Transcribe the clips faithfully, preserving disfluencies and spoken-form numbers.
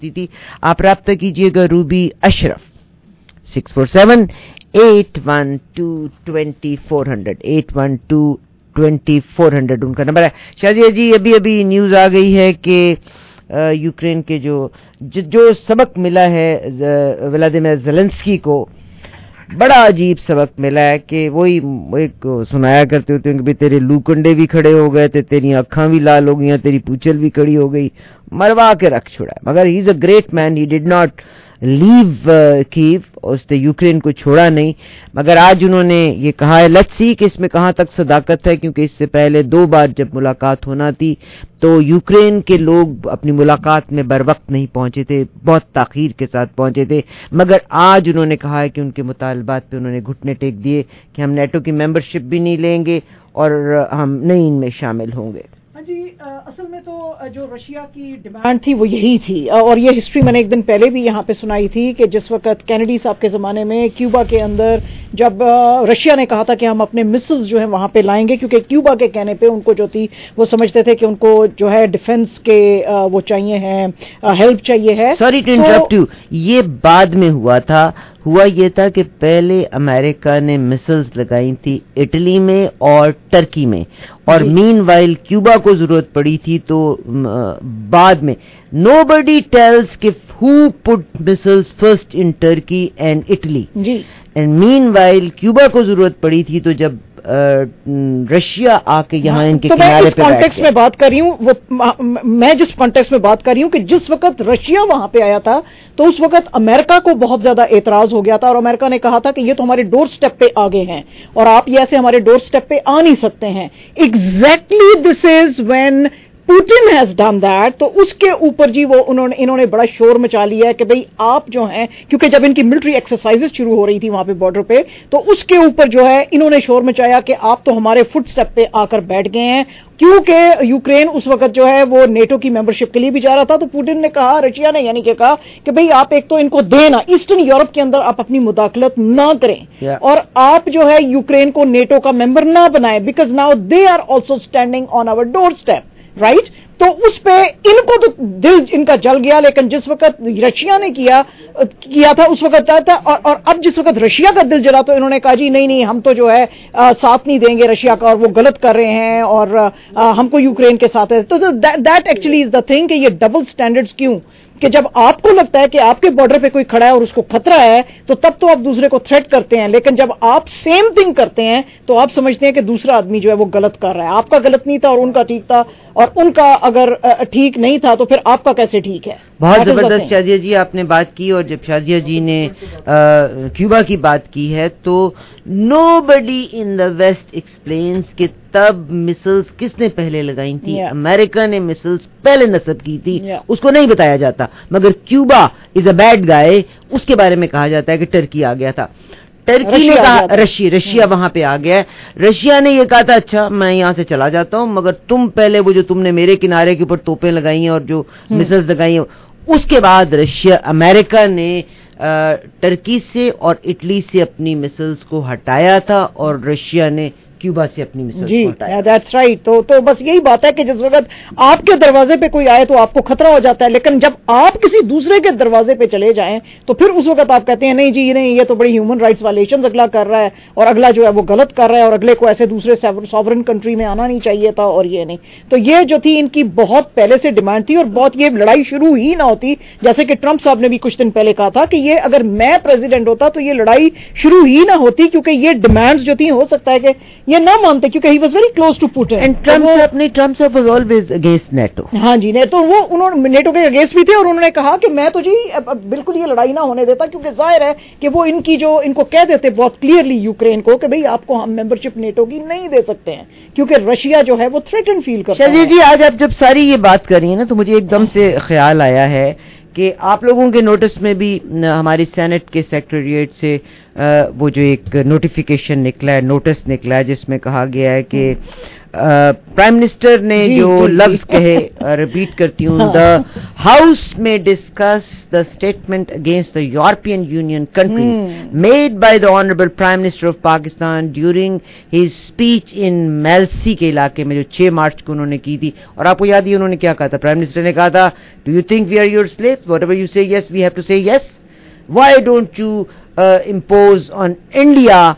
تھی. آپ رابطہ کیجیے گا Ruby Ashraf six four seven eight one two twenty four hundred eight one two twenty four hundred ان کا نمبر ہے. شازیہ جی ابھی ابھی نیوز آ گئی ہے کہ یوکرین کے جو جو سبق ملا ہے ولادیمیر زیلنسکی کو, بڑا عجیب سبق ملا ہے کہ وہی ایک سنایا کرتے ہوتے ہیں کہ تیرے لو کنڈے بھی کھڑے ہو گئے تھے, تیری آنکھاں بھی لال ہو گئی, تیری پوچھل بھی کھڑی ہو گئی, مروا کے رکھ چھوڑا ہے. مگر ہی از a great man, he did not لیو کیو, اس نے یوکرین کو چھوڑا نہیں. مگر آج انہوں نے یہ کہا ہے, لیٹس سی کہ اس میں کہاں تک صداقت ہے, کیونکہ اس سے پہلے دو بار جب ملاقات ہونا تھی تو یوکرین کے لوگ اپنی ملاقات میں بر وقت نہیں پہنچے تھے, بہت تاخیر کے ساتھ پہنچے تھے. مگر آج انہوں نے کہا ہے کہ ان کے مطالبات پہ انہوں نے گھٹنے ٹیک دیے کہ ہم نیٹو کی ممبرشپ بھی نہیں لیں گے اور ہم نہیں ان میں شامل ہوں گے. جی اصل میں تو جو رشیا کی ڈیمانڈ تھی وہ یہی تھی, اور یہ ہسٹری میں نے ایک دن پہلے بھی یہاں پہ سنائی تھی کہ جس وقت کینیڈی صاحب کے زمانے میں کیوبا کے اندر جب رشیا نے کہا تھا کہ ہم اپنے مسلز جو ہیں وہاں پہ لائیں گے, کیونکہ کیوبا کے کہنے پہ ان کو جو تھی وہ سمجھتے تھے کہ ان کو جو ہے ڈیفنس کے وہ چاہیے ہیں, ہیلپ چاہیے ہے. سوری ٹو انٹرپٹ یو, یہ بعد میں ہوا تھا. ہوا یہ تھا کہ پہلے امریکہ نے مسلز لگائی تھی اٹلی میں اور ٹرکی میں, اور مین وائل کیوبا کو ضرورت پڑی تھی تو بعد میں. نو بڈی ٹیلز کہ who put missiles first in Turkey and Italy, and meanwhile Cuba کو ضرورت پڑی تھی تو جب رشیا آ کے یہاں ان کے کنارے پہ کانٹیکس میں بات کر رہی ہوں, وہ میں جس کانٹیکس میں بات کر رہی ہوں کہ جس وقت رشیا وہاں پہ آیا تھا تو اس وقت امریکہ کو بہت زیادہ اعتراض ہو گیا تھا, اور امریکہ نے کہا تھا کہ یہ تو ہمارے ڈور سٹیپ پہ آگے ہیں اور آپ یہ ایسے ہمارے ڈور سٹیپ پہ آ نہیں سکتے ہیں. Exactly this is when Putin has done that. تو اس کے اوپر جی وہ انہوں نے انہوں نے بڑا شور مچا لیا ہے کہ بھئی آپ جو ہیں, کیونکہ جب ان کی ملٹری ایکسرسائز شروع ہو رہی تھی وہاں پہ بارڈر پہ, تو اس کے اوپر جو ہے انہوں نے شور مچایا کہ آپ تو ہمارے فٹ سٹیپ پہ آ کر بیٹھ گئے ہیں, کیونکہ یوکرین اس وقت جو ہے وہ نیٹو کی ممبرشپ کے لیے بھی جا رہا تھا. تو پوٹن نے کہا, رشیا نے یعنی کہ کہا کہ بھئی آپ ایک تو ان کو دیں نا, ایسٹرن یورپ کے اندر آپ اپنی مداخلت نہ کریں, yeah. اور آپ جو ہے یوکرین کو نیٹو کا ممبر نہ بنائیں, because now they are also standing on our door step, right. تو اس پہ ان کو تو دل ان کا جل گیا, لیکن جس وقت رشیا نے کیا کیا تھا اس وقت تھا, اور, اور اب جس وقت رشیا کا دل جلا تو انہوں نے کہا جی نہیں نہیں ہم تو جو ہے ساتھ نہیں دیں گے رشیا کا, اور وہ غلط کر رہے ہیں اور ہم کو یوکرین کے ساتھ ہے. تو that actually is the thing کہ یہ ڈبل سٹینڈرڈز کیوں, کہ جب آپ کو لگتا ہے کہ آپ کے بارڈر پہ کوئی کھڑا ہے اور اس کو خطرہ ہے تو تب تو آپ دوسرے کو تھریٹ کرتے ہیں, لیکن جب آپ سیم تھنگ کرتے ہیں تو آپ سمجھتے ہیں کہ دوسرا آدمی جو ہے وہ غلط کر رہا ہے. آپ کا غلط نہیں تھا اور ان کا ٹھیک تھا, اور ان کا اگر ٹھیک نہیں تھا تو پھر آپ کا کیسے ٹھیک ہے. بہت زبردست شازیہ جی آپ نے بات کی, اور جب شازیہ جی نے کیوبا کی بات کی ہے تو نو بڈی ان دا ویسٹ ایکسپلینس کہ تب مسلز کس نے پہلے لگائی تھی, yeah. امریکہ نے مسلز پہلے نصب کی تھی, yeah. اس کو نہیں بتایا جاتا. مگر Cuba is a bad guy, اس کے بارے میں کہا جاتا ہے کہ ٹرکی آ گیا تھا. ٹرکی نے کہا رشیا رشیا وہاں پہ آ گیا ہے. رشیا نے یہ کہا تھا اچھا میں یہاں سے چلا جاتا ہوں, مگر تم پہلے وہ جو تم نے میرے کنارے کے اوپر توپیں لگائی ہیں اور جو مسلز لگائی ہیں, اس کے بعد رشیا امریکہ نے ٹرکی سے اور اٹلی سے اپنی مسلز کو ہٹایا تھا, اور رشیا نے کیوبا سے اپنی مسلز جی دیٹس رائٹ. تو تو بس یہی بات ہے کہ جس وقت آپ کے دروازے پہ کوئی آئے تو آپ کو خطرہ ہو جاتا ہے, لیکن جب آپ کسی دوسرے کے دروازے پہ چلے جائیں تو پھر اس وقت آپ کہتے ہیں نہیں جی نہیں یہ تو بڑی ہیومن رائٹس وائلیشنز اگلا کر رہا ہے, اور اگلا جو ہے وہ غلط کر رہا ہے, اور اگلے کو ایسے دوسرے سوورن کنٹری میں آنا نہیں چاہیے تھا, اور یہ نہیں. تو یہ جو تھی ان کی بہت پہلے سے ڈیمانڈ تھی, اور بہت یہ لڑائی شروع ہی نہ ہوتی, جیسے کہ ٹرمپ صاحب نے بھی کچھ دن پہلے کہا تھا کہ یہ اگر میں پریزیڈنٹ ہوتا تو یہ لڑائی شروع ہی نہ ہوتی, کیونکہ یہ ڈیمانڈز جو تھیں ہو سکتا ہے کہ یہ نہ مانتے, کیونکہ he was very close to Putin. And Trump اپنے Trump صاحب was always against NATO. ہاں جی, تو وہ انہوں نے نیٹو کے اگینسٹ بھی تھے, اور انہوں نے کہا کہ میں تو جی بالکل یہ لڑائی نہ ہونے دیتا, کیونکہ ظاہر ہے کہ وہ ان کی جو ان کو کہہ دیتے بہت کلیئرلی یوکرین کو کہ بھئی آپ کو ہم ممبرشپ نیٹو کی نہیں دے سکتے ہیں, کیونکہ رشیا جو ہے وہ تھریٹن فیل کرتا ہے. شازیہ جی آج آپ جب ساری یہ بات کر رہی ہیں نا تو مجھے ایک دم سے خیال آیا ہے کہ آپ لوگوں کے نوٹس میں بھی ہماری سینٹ کے سیکریٹریٹ سے وہ جو ایک نوٹیفیکیشن نکلا ہے, نوٹس نکلا ہے, جس میں کہا گیا ہے کہ پرائم منسٹر نے جو لفظ کہے, ریپیٹ کرتی ہوں, دا ہاؤس میں discuss the statement against the European Union countries made by the honourable prime minister of Pakistan during his speech in Mailsi کے علاقے میں جو چھ مارچ کو انہوں نے کی تھی. اور آپ کو یاد ہی انہوں نے کیا کہا تھا؟ پرائم منسٹر نے کہا تھا, do you think we are your slave? Whatever you say yes we have to say yes. Why don't you impose on India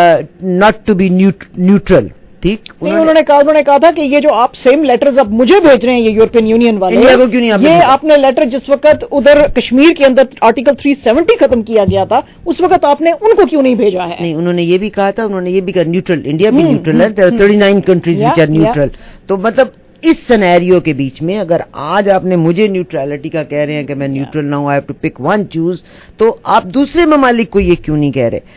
not to be neutral. ٹھیک, انہوں نے کہا انہوں نے کہا تھا کہ یہ جو آپ سیم لیٹرز اب مجھے بھیج رہے ہیں یہ یورپین یونین والے, انڈیا کو کیوں نہیں؟ یہ آپ نے لیٹر جس وقت ادھر کشمیر کے اندر آرٹیکل تھری سیونٹی ختم کیا گیا تھا اس وقت آپ نے ان کو کیوں نہیں بھیجا ہے؟ نہیں, انہوں نے یہ بھی کہا تھا, انہوں نے یہ بھی کہا نیوٹرل, انڈیا بھی نیوٹرل ہے, thirty nine countries which are neutral. تو مطلب اس سینیریو کے بیچ میں اگر آج آپ نے مجھے نیوٹرلٹی کا کہہ رہے ہیں کہ میں نیوٹرل نہ ہوں, I have to pick one choose, تو آپ دوسرے ممالک کو یہ کیوں نہیں کہہ رہے؟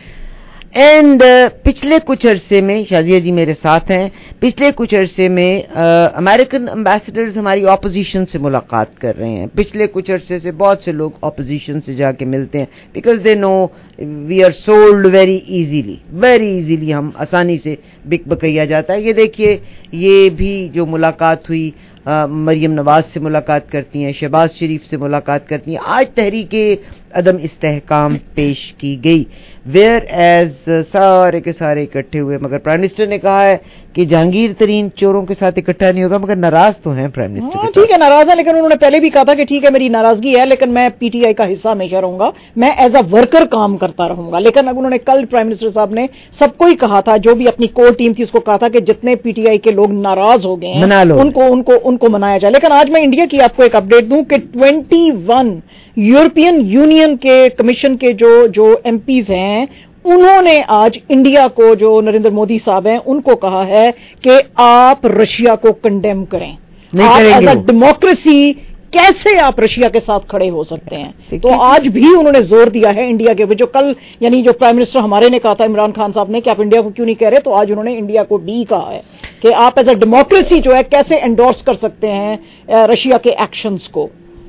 اینڈ uh, پچھلے کچھ عرصے میں, شازیہ جی میرے ساتھ ہیں, پچھلے کچھ عرصے میں امریکن امبیسڈرز ہماری اپوزیشن سے ملاقات کر رہے ہیں. پچھلے کچھ عرصے سے بہت سے لوگ اپوزیشن سے جا کے ملتے ہیں, because they know we are sold very easily, very easily ہم آسانی سے بک بکیا جاتا ہے. یہ دیکھیے, یہ بھی جو ملاقات ہوئی, مریم نواز سے ملاقات کرتی ہیں, شہباز شریف سے ملاقات کرتی ہیں, آج تحریک عدم استحکام پیش کی گئی, ویئر ایز سارے کے سارے اکٹھے ہوئے. مگر پرائم منسٹر نے کہا ہے کہ جہانگیر ترین چوروں کے ساتھ اکٹھا نہیں ہوگا, مگر ناراض تو ہیں پرائم منسٹر. ٹھیک ہے, ناراض ہے, لیکن انہوں نے پہلے بھی کہا تھا کہ ٹھیک ہے میری ناراضگی ہے لیکن میں پی ٹی آئی کا حصہ ہمیشہ رہوں گا, میں ایز اے ورکر کام کرتا رہوں گا. لیکن اب انہوں نے کل پرائم منسٹر صاحب نے سب کو ہی کہا تھا, جو بھی اپنی کور ٹیم تھی اس کو کہا تھا کہ جتنے پی ٹی آئی کے لوگ ناراض ہو گئے ہیں ان کو ان کو ان کو منایا جائے. لیکن آج میں انڈیا کی آپ کو ایک اپڈیٹ دوں کہ ٹوینٹی ون یورپین یونین کے کمیشن کے جو جو ایم پیز ہیں انہوں نے آج انڈیا کو, جو نریندر مودی صاحب ہیں, ان کو کہا ہے کہ آپ رشیا کو کنڈیم کریں. ایز اے ڈیموکریسی کیسے آپ رشیا کے ساتھ کھڑے ہو سکتے ہیں؟ تو آج بھی انہوں نے زور دیا ہے انڈیا کے, جو کل یعنی جو پرائم منسٹر ہمارے نے کہا تھا عمران خان صاحب نے کہ آپ انڈیا کو کیوں نہیں کہہ رہے, تو آج انہوں نے انڈیا کو ڈی کہا ہے کہ آپ ایز اے ڈیموکریسی جو ہے کیسے انڈورس کر سکتے ہیں رشیا کے ایکشنز کو.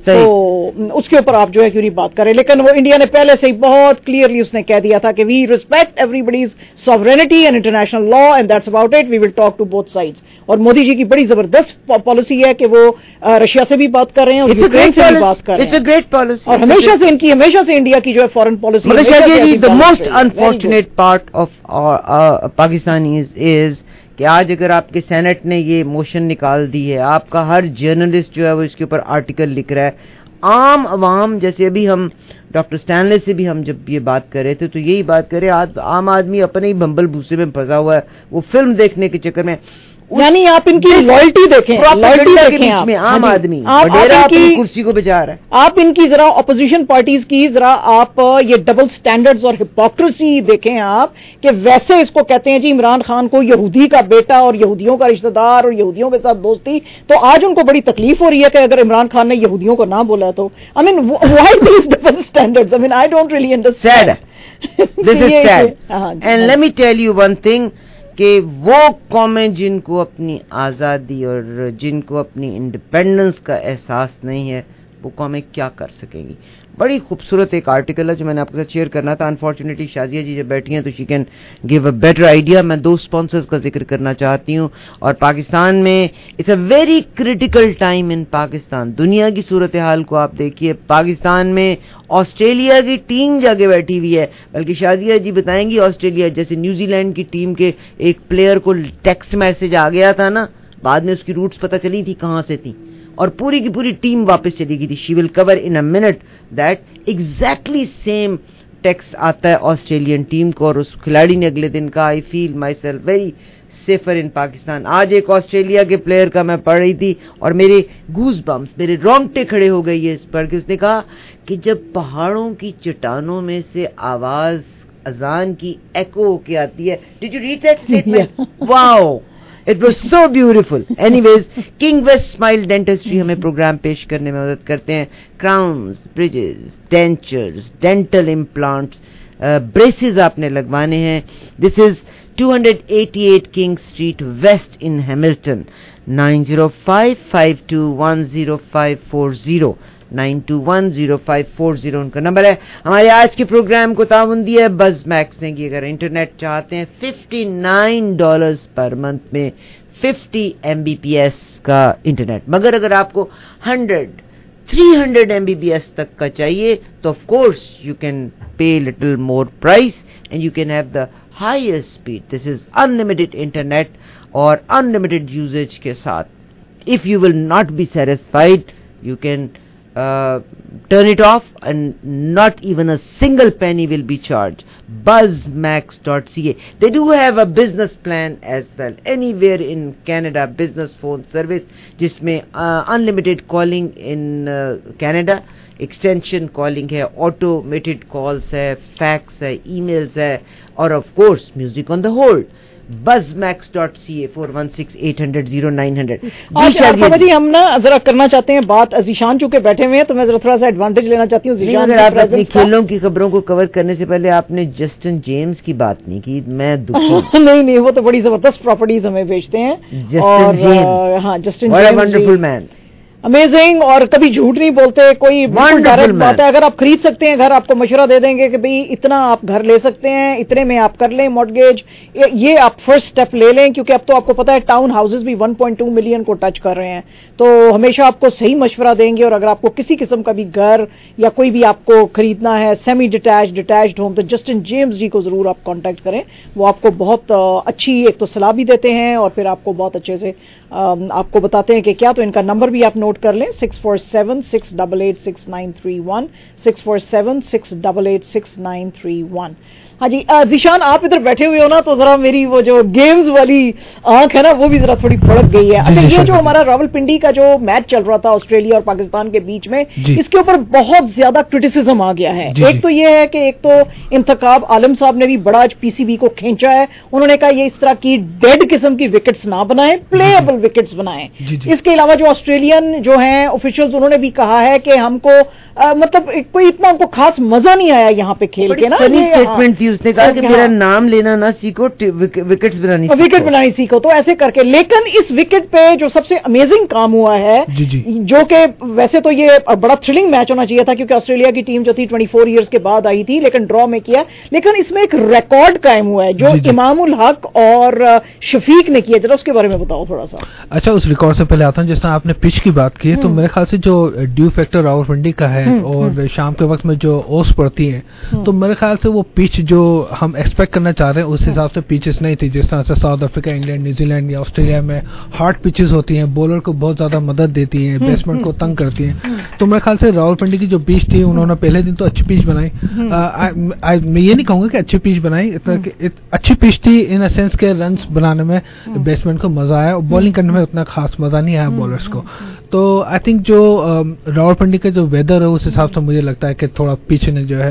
تو اس کے اوپر آپ جو ہے کیوں نہیں بات کریں. لیکن وہ انڈیا نے پہلے سے ہی بہت کلیئرلی اس نے کہہ دیا تھا کہ we respect everybody's sovereignty and international law and that's about it, we will talk to both sides. اور مودی جی کی بڑی زبردست پالیسی ہے کہ وہ رشیا سے بھی بات کر رہے ہیں اور یوکرین سے بھی بات کر رہے ہیں, اور ہمیشہ سے ان کی ہمیشہ سے انڈیا کی جو ہے foreign policy. the most unfortunate part of Pakistanis is کہ آج اگر آپ کے سینٹ نے یہ موشن نکال دی ہے, آپ کا ہر جرنلسٹ جو ہے وہ اس کے اوپر آرٹیکل لکھ رہا ہے, عام عوام, جیسے ابھی ہم ڈاکٹر اسٹینلے سے بھی ہم جب یہ بات کر رہے تھے تو یہی بات کرے, عام آدمی اپنے ہی بمبل بھوسے میں پھنسا ہوا ہے, وہ فلم دیکھنے کے چکر میں. یعنی آپ ان کی لائلٹی دیکھیں, لائلٹی دیکھیں میں عام آدمی اپنی کرسی کو بچا رہا ہے. آپ ان کی ذرا اپوزیشن پارٹیز کی ذرا آپ یہ ڈبل سٹینڈرڈز اور ہپوکریسی دیکھیں آپ, کہ ویسے اس کو کہتے ہیں جی عمران خان کو یہودی کا بیٹا اور یہودیوں کا رشتہ دار اور یہودیوں کے ساتھ دوستی, تو آج ان کو بڑی تکلیف ہو رہی ہے کہ اگر عمران خان نے یہودیوں کو نہ بولا تو. I mean why these double standards? I mean I don't really understand. This is sad. And let me tell you one thing, کہ وہ قومیں جن کو اپنی آزادی اور جن کو اپنی انڈیپینڈنس کا احساس نہیں ہے, وہ قومیں کیا کر سکیں گی. بڑی خوبصورت ایک آرٹیکل ہے جو میں نے آپ کے ساتھ شیئر کرنا تھا. انفارچونیٹلی شازیہ جی جب بیٹھی ہیں تو she can give a better idea. میں دو اسپانسرز کا ذکر کرنا چاہتی ہوں, اور پاکستان میں it's a very critical time in Pakistan. دنیا کی صورتحال کو آپ دیکھیے, پاکستان میں آسٹریلیا کی ٹیم جا کے بیٹھی ہوئی ہے, بلکہ شازیہ جی بتائیں گی آسٹریلیا جیسے نیوزی لینڈ کی ٹیم کے ایک پلیئر کو ٹیکسٹ میسج آ گیا تھا نا, بعد میں اس کی روٹس پتہ چلی تھی کہاں سے تھی, اور پوری کی پوری ٹیم واپس چلی گئی تھی. She will cover in a minute that exactly same text آتا ہے آسٹریلین ٹیم کو, اور اس کھلاڑی نے اگلے دن کہا I feel myself very safer in Pakistan. آج ایک آسٹریلیا کے پلیئر کا میں پڑھ رہی تھی اور میرے گوز بمپس, میرے رونگٹے کھڑے ہو گئی ہے اس پر, کہ اس نے کہا کہ جب پہاڑوں کی چٹانوں میں سے آواز اذان کی ایکو ہو کے آتی ہے. Did you read that statement? Wow, It was so beautiful. Anyways, King West Smile Dentistry ہمیں پروگرام پیش کرنے میں مدد کرتے ہیں. Crowns, bridges, dentures, dental implants, braces آپ نے لگوانے ہیں. This is two eighty eight King Street West in Hamilton. Nine zero five five two one zero five four zero nine two one zero five four zero ان کا نمبر ہے. ہمارے آج کے پروگرام کو تعاون دیا ہے بز میکس نے. کہ اگر انٹرنیٹ چاہتے ہیں fifty nine dollars per month میں fifty M B P S کا انٹرنیٹ. مگر اگر آپ کو hundred three hundred M B P S تک کا چاہیے تو of course you can pay little more price and you can have the highest speed. This is unlimited internet اور انلمیٹڈ یوزیج کے ساتھ. If you will not be satisfied you can Uh, turn it off and not even a single penny will be charged. buzzmax dot c a. They do have a business plan as well. Anywhere in Canada, business phone service jisme uh, unlimited calling in uh, Canada, extension calling hai, automated calls hai, fax hai, emails hai, or of course music on the hold. buzzmax dot c a four one six eight hundred oh nine hundred. آج جی ہم نا ذرا کرنا چاہتے ہیں بات. ذیشان چونکہ بیٹھے ہوئے ہیں تو میں ذرا تھوڑا سا ایڈوانٹیج لینا چاہتی ہوں. ذیشان آپ اپنی کھیلوں کی خبروں کو کور کرنے سے پہلے آپ نے جسٹن جیمز کی بات نہیں کی. میں دکھی نہیں نہیں وہ تو بڑی زبردست پراپرٹیز ہمیں بیچتے ہیں. جسٹن جیمز, ہاں Justin what a wonderful man. Amazing, اور کبھی جھوٹ نہیں بولتے. کوئی ڈائریکٹ بات ہے. اگر آپ خرید سکتے ہیں گھر, آپ کو مشورہ دے دیں گے کہ بھئی اتنا آپ گھر لے سکتے ہیں, اتنے میں آپ کر لیں مارگیج. یہ آپ فرسٹ اسٹیپ لے لیں, کیونکہ اب تو آپ کو پتا ہے ٹاؤن ہاؤسز بھی one point two ملین کو ٹچ کر رہے ہیں. تو ہمیشہ آپ کو صحیح مشورہ دیں گے. اور اگر آپ کو کسی قسم کا بھی گھر یا کوئی بھی آپ کو خریدنا ہے سیمی ڈیٹیچ ڈیٹیچڈ ہوم, تو جسٹن جیمز جی کو ضرور آپ کانٹیکٹ کریں. وہ آپ کو بہت اچھی ایک تو صلاح بھی دیتے ہیں اور پھر آپ کو بہت اچھے سے آپ کو بتاتے ہیں کہ کیا. تو ان کا نمبر بھی آپ نوٹ کر لیں, six four seven six double eight six nine three one six four seven six double eight six nine three one. ہاں جی ذیشان آپ ادھر بیٹھے ہوئے ہو نا, تو ذرا میری وہ جو گیمز والی آنکھ ہے نا وہ بھی ذرا تھوڑی پھڑک گئی ہے. اچھا یہ جو ہمارا راول پنڈی کا جو میچ چل رہا تھا آسٹریلیا اور پاکستان کے بیچ میں, اس کے اوپر بہت زیادہ کرٹیسزم آ گیا ہے. ایک تو یہ ہے کہ ایک تو انتخاب عالم صاحب نے بھی بڑا پی سی بی کو کھینچا ہے. انہوں نے کہا یہ اس طرح کی ڈیڈ قسم کی وکٹس نہ بنائیں, پلے ایبل وکٹس بنائیں. اس کے علاوہ جو آسٹریلین جو ہیں آفیشلز انہوں نے بھی کہا ہے کہ ہم کو مطلب کوئی اتنا ان کو خاص مزہ نہیں آیا یہاں پہ کھیل کے نا. اسٹیٹمنٹ تھی, اس نے کہا کہ میرا نام لینا نہ سیکھو, وکٹس بنانی وکٹ بنانی سیکھو. تو ایسے کر کے, لیکن اس وکٹ پہ جو سب سے امیزنگ کام ہوا ہے, جو کہ ویسے تو یہ بڑا تھرلنگ میچ ہونا چاہیے تھا کیونکہ آسٹریلیا کی ٹیم جو تھی ٹوئنٹی فور ایئرس کے بعد آئی تھی, لیکن ڈرا میں کیا. لیکن اس میں ایک ریکارڈ قائم ہوا ہے جو امام الحق اور شفیق نے کیا. ذرا اس کے بارے میں بتاؤ تھوڑا سا. اچھا اس ریکارڈ سے پہلے آتا ہوں, جس طرح آپ نے پچ کی بات کی, تو میرے خیال سے جو ڈیو فیکٹر راولپنڈی کا ہے اور شام کے وقت میں جو اوس پڑتی ہیں, تو میرے خیال سے وہ پچ جو ہم ایکسپیکٹ کرنا چاہ رہے ہیں اس حساب سے پیچز نہیں تھی. جس طرح سے South Africa, England, New Zealand یا آسٹریلیا میں ہارڈ پچز ہوتی ہیں, بولر کو بہت زیادہ مدد دیتی ہیں, بیٹسمین کو تنگ کرتی ہیں. تو میرے خیال سے راولپنڈی کی جو پچ تھی انہوں نے پہلے دن تو اچھی پچ بنائی. میں یہ نہیں کہوں گا کہ اچھی پچ بنائی, اچھی پچ تھی ان اے سینس کے رنس بنانے میں بیٹسمین کو مزہ آیا, اور بالنگ کرنے میں اتنا خاص مزہ نہیں آیا بولرس کو. تو آئی تھنک جو راولپنڈی کا جو ویدر ہے اس حساب سے مجھے لگتا ہے کہ تھوڑا پچ نے جو ہے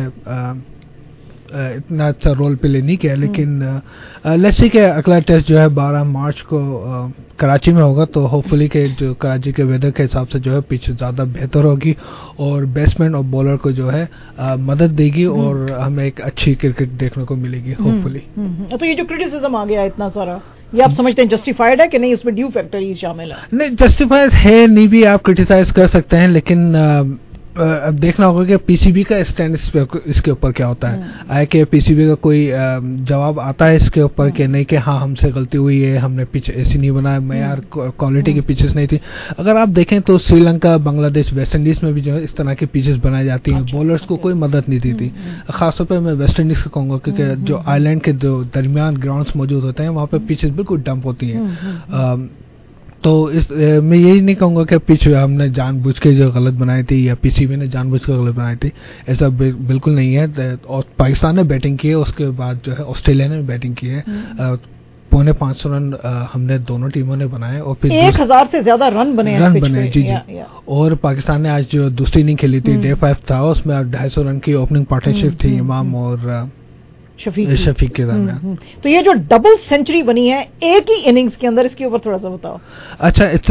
اتنا اچھا رول پلے نہیں کیا. لیکن لیٹس سی کہ اگلا ٹیسٹ جو ہے بارہ مارچ کو کراچی میں ہوگا, تو ہوپ فلی کہ جو کراچی کے ویدر کے حساب سے جو ہے پچ زیادہ بہتر ہوگی اور بیٹسمین اور بولر کو جو ہے مدد دے گی اور ہمیں ایک اچھی کرکٹ دیکھنے کو ملے گی ہوپ فلی. تو یہ جو کرٹیسزم آ گیا اتنا سارا, یہ آپ سمجھتے ہیں جسٹیفائڈ ہے کہ نہیں, اس میں ڈیو فیکٹریز شامل ہے؟ نہیں جسٹیفائڈ ہے نہیں, بھی آپ کرٹیسائز کر سکتے ہیں, لیکن اب دیکھنا ہوگا کہ پی سی بی کا اسٹینڈ اس کے اوپر کیا ہوتا ہے. آئے کہ پی سی بی کا کوئی جواب آتا ہے اس کے اوپر کہ نہیں کہ ہاں ہم سے غلطی ہوئی ہے, ہم نے پچ ایسی نہیں بنایا, معیار کوالٹی کی پچز نہیں تھی. اگر آپ دیکھیں تو سری لنکا, بنگلہ دیش, ویسٹ انڈیز میں بھی جو ہے اس طرح کی پچز بنائی جاتی ہیں, بولرز کو کوئی مدد نہیں دی تھی. خاص طور پہ میں ویسٹ انڈیز کا کہوں گا کیونکہ جو آئی لینڈ کے جو درمیان گراؤنڈس موجود ہوتے ہیں وہاں پہ پچز بالکل ڈمپ ہوتی ہیں. تو اس میں یہی نہیں کہوں گا کہ پچ ہم نے جان بوجھ کے جو غلط بنائی تھی یا پی سی بی نے جان بوجھ کے غلط بنائی تھی, ایسا بالکل نہیں ہے. اور پاکستان نے بیٹنگ کی ہے, اس کے بعد جو ہے آسٹریلیا نے بیٹنگ کی ہے, پونے پانچ سو رن ہم نے دونوں ٹیموں نے بنائے اور پھر ایک ہزار سے زیادہ رن بنے رن بنے جی جی اور پاکستان نے آج جو دوسری اننگ کھیلی تھی ڈے فائیو تھا, اس میں ڈھائی سو رن کی اوپننگ پارٹنرشپ تھی امام اور شفیق شفیق کے درمیان. تو یہ جو ڈبل سینچری بنی ہے ایک ہی اننگز کے اندر, اس کے اوپر تھوڑا سا بتاؤ. اچھا اٹس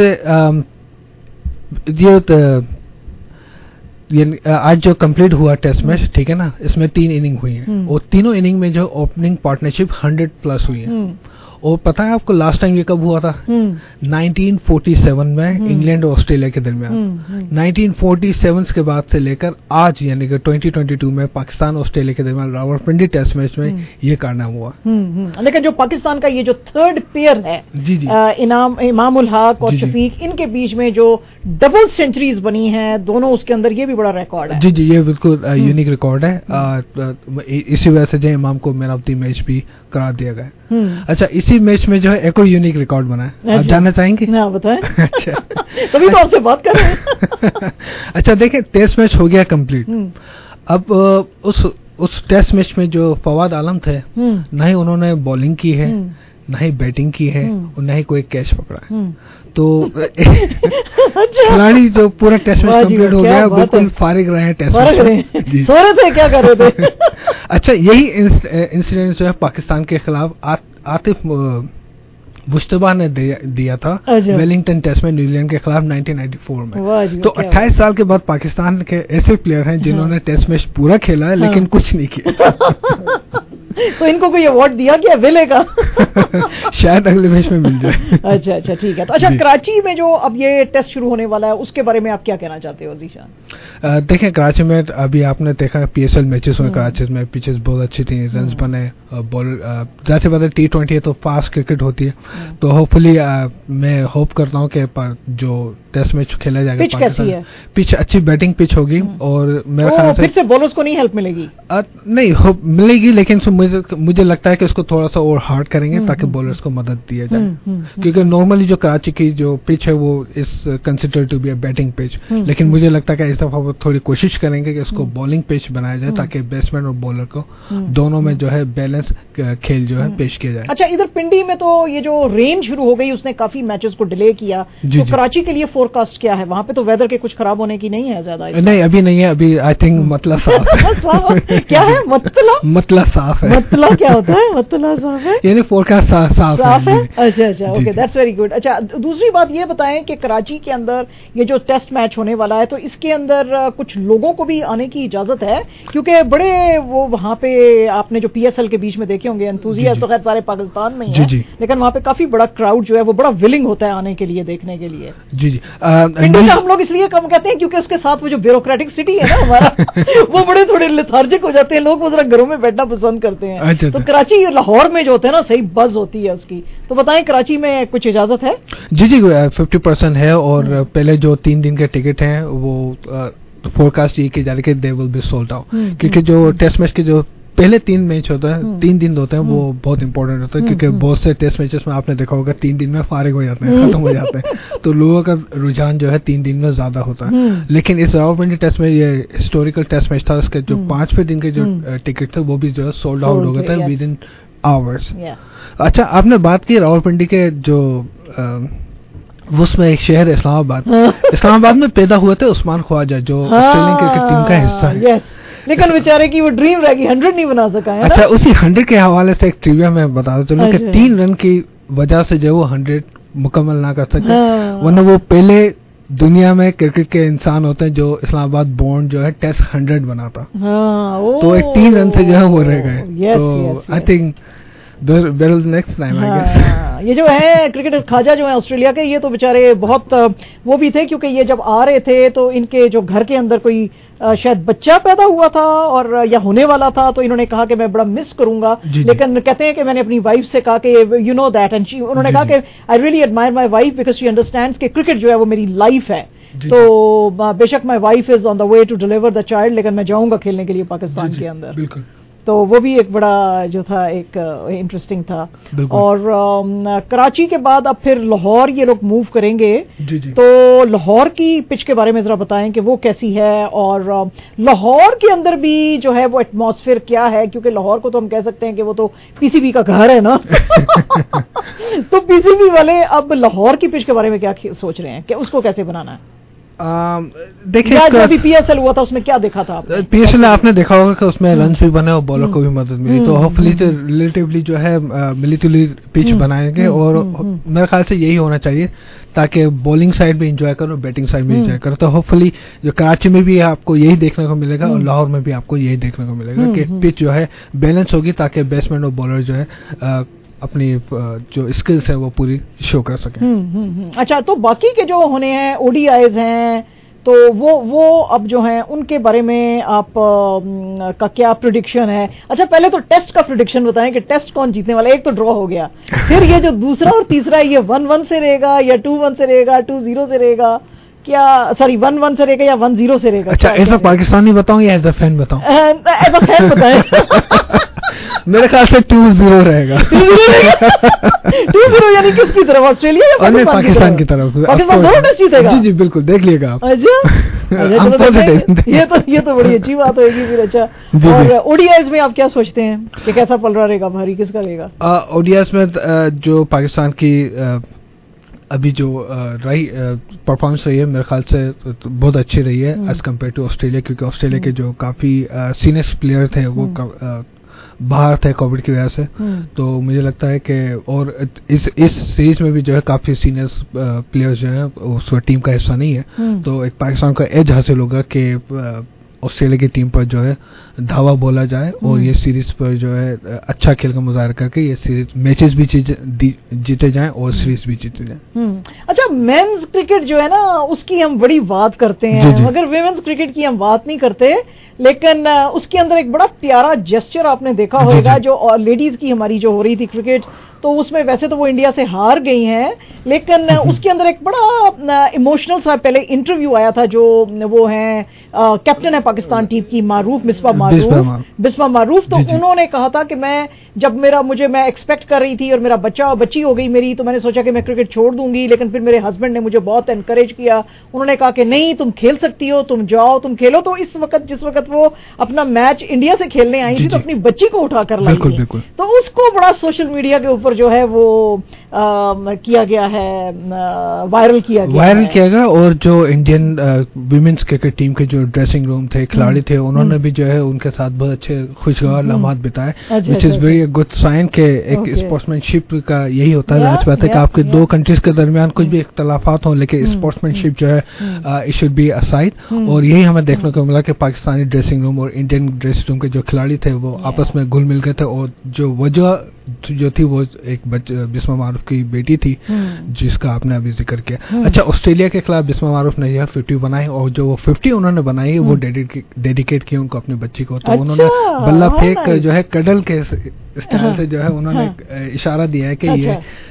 یہ آج جو کمپلیٹ ہوا ٹیسٹ میچ, ٹھیک ہے نا, اس میں تین اننگ ہوئی ہیں اور تینوں اننگ میں جو اوپننگ پارٹنرشپ ہنڈریڈ پلس ہوئی ہے اور پتہ ہے آپ کو لاسٹ ٹائم یہ کب ہوا تھا؟ نائنٹین فورٹی سیون میں انگلینڈ اور آسٹریلیا کے درمیان. نائنٹین فورٹی سیون کے بعد سے لے کر آج یعنی کہ ٹوئنٹی ٹوئنٹی ٹو میں پاکستان اور آسٹریلیا کے درمیان راولپنڈی ٹیسٹ میچ میں یہ کارنامہ ہوا. لیکن جو پاکستان کا یہ جو تھرڈ پیئر ہے جی جی انعام امام الحق اور شفیق، ان کے بیچ میں جو ڈبل سینچریز بنی ہیں دونوں، اس کے اندر یہ بھی بڑا ریکارڈ ہے. جی جی یہ بالکل یونیک ریکارڈ ہے. اسی وجہ سے جو امام کو مین آف دی میچ بھی قرار دیا گیا. اچھا اسی میچ میں جو ہے ایک اور یونیک ریکارڈ بنا ہے، آپ جاننا چاہیں گے؟ ہاں بتائیں. اچھا تبھی تو آپ سے بات کر رہے ہیں. اچھا دیکھیں ٹیسٹ میچ ہو گیا کمپلیٹ. اب اس اس ٹیسٹ میچ میں جو فواد عالم تھے، نہ ہی انہوں نے بالنگ کی ہے، نہ ہی بیٹنگ کی ہے، اور نہ ہی کوئی کیچ پکڑا ہے. تو کھلاڑی جو پورا ٹیسٹ میچ کمپلیٹ ہو گیا بالکل فارغ رہے ہیں ٹیسٹ میچ. سو رہے تھے کیا کر رہے تھے؟ اچھا یہی انسیڈنٹ جو ہے پاکستان کے خلاف عاطف مشتبہ نے دیا تھا ویلنگٹن ٹیسٹ میں نیوزی لینڈ کے خلاف نائنٹین نائنٹی فور میں. تو اٹھائیس سال کے بعد پاکستان کے ایسے پلیئر ہیں جنہوں نے ٹیسٹ میچ پورا کھیلا ہے لیکن کچھ نہیں کیا. تو ان کو کوئی ایوارڈ دیا کیا ویلے کا؟ شاید اگلے میچ میں مل جائے. اچھا اچھا ٹھیک ہے. تو اچھا کراچی میں جو اب یہ ٹیسٹ شروع ہونے والا ہے اس کے بارے میں آپ کیا کہنا چاہتے ہو ذیشان؟ دیکھیں کراچی میں ابھی آپ نے دیکھا پی ایس ایل میچز ہوئے کراچی میں، پچز بہت اچھی تھیں، رنز بنے، بالر ظاہر بات ہے ٹی ٹوینٹی ہے تو فاسٹ کرکٹ ہوتی ہے. تو ہوپ فلی میں ہوپ کرتا ہوں کہ جو ٹیسٹ میچ کھیلا جائے گا پاکستان پچ اچھی بیٹنگ پچ ہوگی اور میرے خیال سے پھر سے بالرز کو نہیں ہیلپ ملے گی. نہیں ملے گی لیکن مجھے لگتا ہے کہ اس کو تھوڑا سا اور ہارڈ کریں گے تاکہ بالرز کو مدد دیا جائے. کیونکہ نارملی جو کراچی کی جو پچ ہے وہ اس consider to be a batting pitch, لیکن مجھے لگتا ہے کہ اس دفعہ وہ تھوڑی کوشش کریں گے کہ اس کو بالنگ پچ بنایا جائے تاکہ بیٹسمین اور بالر کو دونوں میں جو ہے بیلنس کھیل جو ہے پیش کیا جائے. اچھا ادھر پنڈی میں تو یہ جو رین شروع ہو گئی اس نے کافی میچز کو ڈیلے کیا. تو کراچی کے لیے فور کاسٹ کیا ہے؟ وہاں پہ تو ویدر کے کچھ خراب ہونے کی نہیں ہے زیادہ؟ نہیں ابھی نہیں ہے، ابھی آئی تھنک مطلع صاف ہے. کیا ہے مطلع؟ مطلع صاف ہے. مطلع کیا ہوتا ہے؟ مطلع صاف ہے یعنی فور کاسٹ صاف ہے. اچھا اچھا اوکے دیٹس ویری گڈ. اچھا دوسری بات یہ بتائیں کہ کراچی کے اندر یہ جو ٹیسٹ میچ ہونے والا ہے تو اس کے اندر کچھ لوگوں کو بھی آنے کی اجازت ہے؟ کیونکہ بڑے وہ وہاں پہ آپ نے جو پی ایس ایل کے بیچ میں دیکھے ہوں گے انتھوزیاسٹ تو خیر سارے پاکستان میں ہی ہیں، لیکن وہاں پہ کافی بڑا کراؤڈ جو ہے وہ بڑا ولنگ ہوتا ہے آنے کے لیے دیکھنے کے لیے. جی جی پنڈی کا ہم لوگ اس لیے کم کہتے ہیں کیونکہ اس کے ساتھ وہ جو بیوروکریٹک سٹی ہے نا ہمارا وہ بڑے تھوڑے لیتھارجک ہو جاتے ہیں، لوگ وہ ذرا گھروں میں بیٹھنا پسند کرتے ہیں. تو کراچی لاہور میں جو ہوتے ہیں نا صحیح بز ہوتی ہے اس کی. تو بتائیں کراچی میں کچھ اجازت ہے؟ جی جی ففٹی پرسینٹ ہے اور پہلے جو تین دن کے ٹکٹ ہیں وہ فور کاسٹ یہ کی جا رہی کہ they will be sold out, کیونکہ جو ٹیسٹ میچ کے جو پہلے تین میچ ہوتا ہے تین دن ہوتے ہیں وہ بہت امپورٹنٹ ہوتا ہے کیونکہ بہت سے ٹیسٹ میچز میں آپ نے دیکھا ہوگا تین دن میں فارغ ہو جاتے ہیں، ختم ہو جاتے ہیں. تو لوگوں کا رجحان جو ہے تین دن میں زیادہ ہوتا ہے. لیکن اس راولپنڈی ٹیسٹ میں یہ ہسٹوریکل ٹیسٹ میچ تھا، اس کے جو پانچویں دن کے جو ٹکٹ تھے وہ بھی جو ہے سولڈ آؤٹ ہو گئے تھے ود ان آورس. اچھا آپ نے بات کی راولپنڈی کے جو اس میں ایک شہر اسلام آباد، اسلام آباد میں پیدا ہوئے تھے عثمان خواجہ جو آسٹریلین کرکٹ ٹیم کا حصہ ہے، لیکن بیچارے کی وہ ڈریم رہ گئی، ہنڈریڈ نہیں بنا سکا ہے. اچھا اسی ہنڈریڈ کے حوالے سے ایک ٹریویا میں بتا دوں چلوں کہ تین رن کی وجہ سے جو وہ ہنڈریڈ مکمل نہ کر سکے، ورنہ وہ پہلے دنیا میں کرکٹ کے انسان ہوتے ہیں جو اسلام آباد بورن جو ہے ٹیسٹ ہنڈریڈ بنا تھا. تو ایک تین رن سے جو ہے وہ رہ گئے. تو I think next time I guess. یہ جو ہے کرکٹر خواجہ جو ہے آسٹریلیا کے، یہ تو بیچارے بہت وہ بھی تھے کیونکہ یہ جب آ رہے تھے تو ان کے جو گھر کے اندر کوئی شاید بچہ پیدا ہوا تھا اور یا ہونے والا تھا، تو انہوں نے کہا کہ میں بڑا مس کروں گا. لیکن کہتے ہیں کہ میں نے اپنی وائف سے کہا کہ یو نو دیٹ، اینڈ انہوں نے کہا کہ I really admire my wife because she understands کہ کرکٹ جو ہے وہ میری لائف ہے. تو بے شک my wife is on the way to deliver the child, لیکن میں جاؤں گا کھیلنے کے لیے پاکستان کے اندر. بالکل. تو وہ بھی ایک بڑا جو تھا ایک انٹرسٹنگ تھا. اور کراچی کے بعد اب پھر لاہور یہ لوگ موو کریں گے. جی جی. تو لاہور کی پچ کے بارے میں ذرا بتائیں کہ وہ کیسی ہے اور لاہور کے اندر بھی جو ہے وہ ایٹماسفیئر کیا ہے، کیونکہ لاہور کو تو ہم کہہ سکتے ہیں کہ وہ تو پی سی بی کا گھر ہے نا. تو پی سی بی والے اب لاہور کی پچ کے بارے میں کیا سوچ رہے ہیں کہ اس کو کیسے بنانا ہے؟ دیکھیں ابھی پی ایس ایل ہوا تھا اس میں کیا دیکھا تھا آپ؟ پی ایس ایل آپ نے دیکھا ہوگا کہ اس میں رنس بھی بنے اور بالر کو بھی مدد ملی. تو ہوپ فلی ریلیٹیولی جو ہے ملی جلی پچ بنائیں گے اور میرے خیال سے یہی ہونا چاہیے تاکہ بالنگ سائڈ بھی انجوائے کرو اور بیٹنگ سائڈ بھی انجوائے کرو. تو ہوپ فلی جو کراچی میں بھی آپ کو یہی دیکھنے کو ملے گا اور لاہور میں بھی آپ کو یہی دیکھنے کو ملے گا کہ پچ جو ہے بیلنس ہوگی تاکہ بیٹسمین اور بالر جو ہے اپنی جو اسکلس ہیں وہ پوری شو کر سکیں. اچھا, تو باقی کے جو ہونے ہیں او ڈی آئیز ہیں تو وہ وہ اب جو ہیں ان کے بارے میں آپ کا کیا پریڈکشن ہے؟ اچھا پہلے تو ٹیسٹ کا پریڈکشن بتائیں کہ ٹیسٹ کون جیتنے والا ہے. ایک تو ڈرا ہو گیا, پھر یہ جو دوسرا اور تیسرا ہے یہ ون ون سے رہے گا یا ٹو ون سے رہے گا, ٹو زیرو سے رہے گا, کیا سوری ون ون سے رہے گا یا ون زیرو سے رہے گا؟ اچھا ایز اے پاکستانی بتاؤں یا ایز اے فین بتاؤں؟ ایز اے فین بتائیں. میرے خیال سے ٹو زیرو رہے گا. ٹو زیرو یعنی کس کی طرف؟ آسٹریلیا یا پاکستان کی طرف؟ پاکستان دونوں ٹیسٹ جیتے گا. جی جی بالکل, دیکھ لیے گا آپ. یہ تو یہ تو بڑی اچھی بات ہوگی پھر. اچھا, اور او ڈی آئیز میں آپ کیا سوچتے ہیں کہ کیسا پلڑا رہے گا, بھاری کس کا رہے گا؟ او ڈی آئیز میں جو پاکستان کی ابھی جو رہی پرفارمنس رہی ہے میرے خیال سے بہت اچھی رہی ہے ایز کمپیئر ٹو آسٹریلیا, کیونکہ آسٹریلیا کے جو کافی سینئر پلیئر تھے وہ باہر تھے کووڈ کی وجہ سے. تو مجھے لگتا ہے کہ اور اس اس سیریز میں بھی جو ہے کافی سینئر پلیئرز جو ہیں اس ٹیم کا حصہ نہیں ہے, تو ایک پاکستان کا ایج حاصل ہوگا کہ آسٹریلیا کی ٹیم پر جو ہے دھاوا بولا جائے اور یہ سیریز پر جو ہے اچھا کھیل کا مظاہرہ کر کے یہ سیریز میچز بھی جیتے جائیں اور سیریز بھی جیتے جائیں. اچھا مینز کرکٹ جو ہے نا اس کی ہم بڑی بات کرتے ہیں, مگر ویمنز کرکٹ کی ہم بات نہیں کرتے, لیکن اس کے اندر ایک بڑا پیارا جیسچر آپ نے دیکھا ہوگا جو لیڈیز کی ہماری جو ہو رہی تھی کرکٹ, تو اس میں ویسے تو وہ انڈیا سے ہار گئی ہیں, لیکن اس کے اندر ایک بڑا ایموشنل سا پہلے انٹرویو آیا تھا. جو وہ ہیں کیپٹن ہے پاکستان ٹیم کی معروف مصباح معروف بسمہ معروف, تو انہوں نے کہا تھا کہ میں جب میرا مجھے میں ایکسپیکٹ کر رہی تھی اور میرا بچہ بچی ہو گئی میری, تو میں نے سوچا کہ میں کرکٹ چھوڑ دوں گی, لیکن پھر میرے ہسبینڈ نے مجھے بہت انکریج کیا. انہوں نے کہا کہ نہیں تم کھیل سکتی ہو, تم جاؤ تم کھیلو. تو اس وقت جس وقت وہ اپنا میچ انڈیا سے کھیلنے آئی تھی تو اپنی بچی کو اٹھا کر لائی, تو اس کو بڑا سوشل میڈیا کے اوپر جو ہے وہ کیا گیا ہے, وائرل کیا گیا وائرل کیا گیا. اور جو انڈین ویمنس کرکٹ ٹیم کے جو ڈریسنگ روم تھے, کھلاڑی تھے, انہوں نے بھی جو ہے ان کے ساتھ بہت اچھے خوشگوار لمحات بتائے, which is very good sign کہ ایک اسپورٹس مین شپ کا یہی ہوتا ہے. ظاہر بات ہے کہ آپ کے دو کنٹریز کے درمیان کچھ بھی اختلافات ہوں, لیکن اسپورٹس مین شپ جو ہے اٹ شوڈ بی اسائڈ, اور یہی ہمیں دیکھنے کو ملا کہ پاکستانی ڈریسنگ روم اور انڈین ڈریسنگ روم کے جو کھلاڑی تھے وہ آپس میں گل مل گئے تھے. اور جو وجہ جو تھی وہ ایک بسمہ معروف کی بیٹی تھی جس کا آپ نے ابھی ذکر کیا. اچھا آسٹریلیا کے خلاف بسمہ معروف نے یہ ففٹی بنائی, اور جو وہ ففٹی انہوں نے بنائی وہ ڈیڈیکیٹ کی ان کو اپنی بچی کو, تو انہوں نے بلہ پھینک کر جو ہے کڈل کے اسٹائل سے جو ہے انہوں نے اشارہ دیا ہے کہ یہ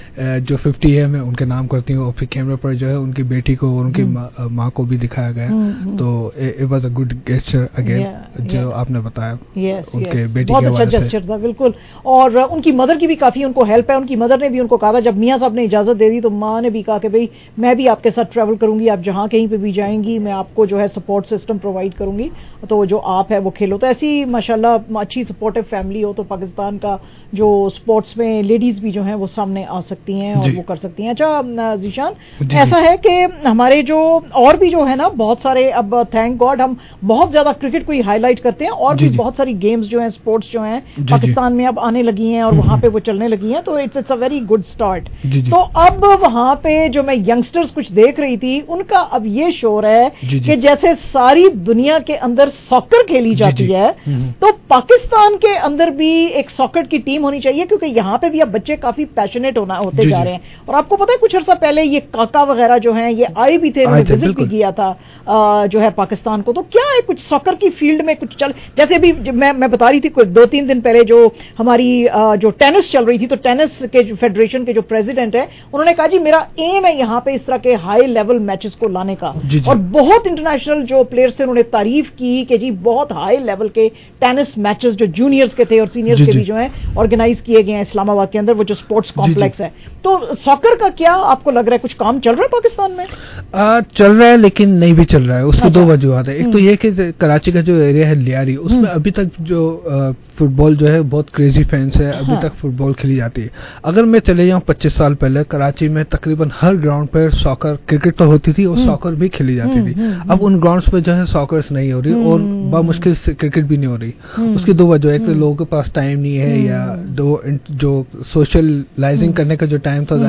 جو ففٹی ہے میں ان کے نام کرتی ہوں, اور پھر کیمرے پر جو ہے ان کی بیٹی کو اور ان کی ماں کو بھی دکھایا گیا. تو it was a good gesture again جو آپ نے بتایا ان کے بیٹی کے حوالے سے. گیسچر تھا بالکل. اور ان کی مدر کی بھی کافی ان کو ہیلپ ہے. ان کی مدر نے بھی ان کو کہا تھا جب میاں صاحب نے اجازت دے دی تو ماں نے بھی کہا کہ بھائی میں بھی آپ کے ساتھ ٹریول کروں گی, آپ جہاں کہیں پہ بھی جائیں گی میں آپ کو جو ہے سپورٹ سسٹم پرووائڈ کروں گی, تو جو آپ ہے وہ کھیلو. تو ایسی ماشاءاللہ اچھی سپورٹو فیملی ہو تو پاکستان کا جو سپورٹس میں لیڈیز بھی جو ہیں وہ سامنے آ سکتی ہیں اور وہ کر سکتی ہیں. اچھا ذیشان, ایسا ہے کہ ہمارے جو اور بھی جو ہے نا بہت سارے, اب تھینک گاڈ ہم بہت زیادہ کرکٹ کو ہی ہائی لائٹ کرتے ہیں, اور بھی بہت ساری گیمز جو ہیں سپورٹس جو ہیں پاکستان میں اب آنے لگی ہیں اور وہاں پہ وہ چلنے لگی ہیں, تو it's it's a very good start. تو اب وہاں پہ جو میں ینگسٹرز کچھ دیکھ رہی تھی ان کا اب یہ شور ہے کہ جیسے ساری دنیا کے اندر ساکر کھیلی جاتی ہے تو پاکستان کے اندر بھی ایک ساکر کی ٹیم ہونی چاہیے, کیونکہ یہاں پہ بھی اب بچے کافی پیشنیٹ ہونا ہوتے جا رہے ہیں. اور آپ کو پتا ہے کچھ عرصہ پہلے یہ کاکا وغیرہ جو ہیں یہ آئے بھی تھے, انہوں نے وزٹ بھی کیا تھا جو ہے پاکستان کو. تو کیا ہے کچھ ساکر کی فیلڈ میں کچھ چل, جیسے ابھی میں میں بتا رہی تھی دو تین دن پہلے جو ہماری جو ٹینس چل رہی تھی, تو ٹینس کے جو فیڈریشن کے جو پریزیڈنٹ ہے انہوں نے کہا جی میرا ایم ہے یہاں پہ اس طرح کے ہائی لیول میچز کو لانے کا, اور بہت انٹرنیشنل جو پلیئرز تھے انہوں نے تعریف کی کہ جی بہت ہائی لیول کے ٹینس میچز جو جونیئرز کے تھے اور سینئرز کے بھی جو ہیں آرگنائز کیے گئے ہیں اسلام آباد کے اندر, وہ جو اسپورٹس کمپلیکس ہے. تو ساکر کا کیا آپ کو لگ رہا ہے کچھ کام چل رہا ہے پاکستان میں؟ آ, چل رہا ہے لیکن نہیں بھی چل رہا ہے. اس کی دو وجوہات ہیں. ایک تو یہ کہ کراچی کا جو ایریا ہے لیاری, اس میں ابھی تک جو فٹ بال جو ہے بہت کریزی فینس ہے, ابھی تک فٹ بال کھیلی جاتی ہے. اگر میں چلے جاؤں پچیس سال پہلے کراچی میں تقریباً ہر گراؤنڈ پہ ساکر کرکٹ تو ہوتی تھی اور ساکر بھی کھیلی جاتی تھی. اب ان گراؤنڈس پہ جو ہے ساکرس نہیں ہو رہی اور بامشکل سے کرکٹ بھی نہیں ہو رہی. اس کی دو وجہ ہے کہ لوگوں کے پاس ٹائم نہیں ہے, یا دو جو سوشلائزنگ کرنے کا جو ٹائم تھا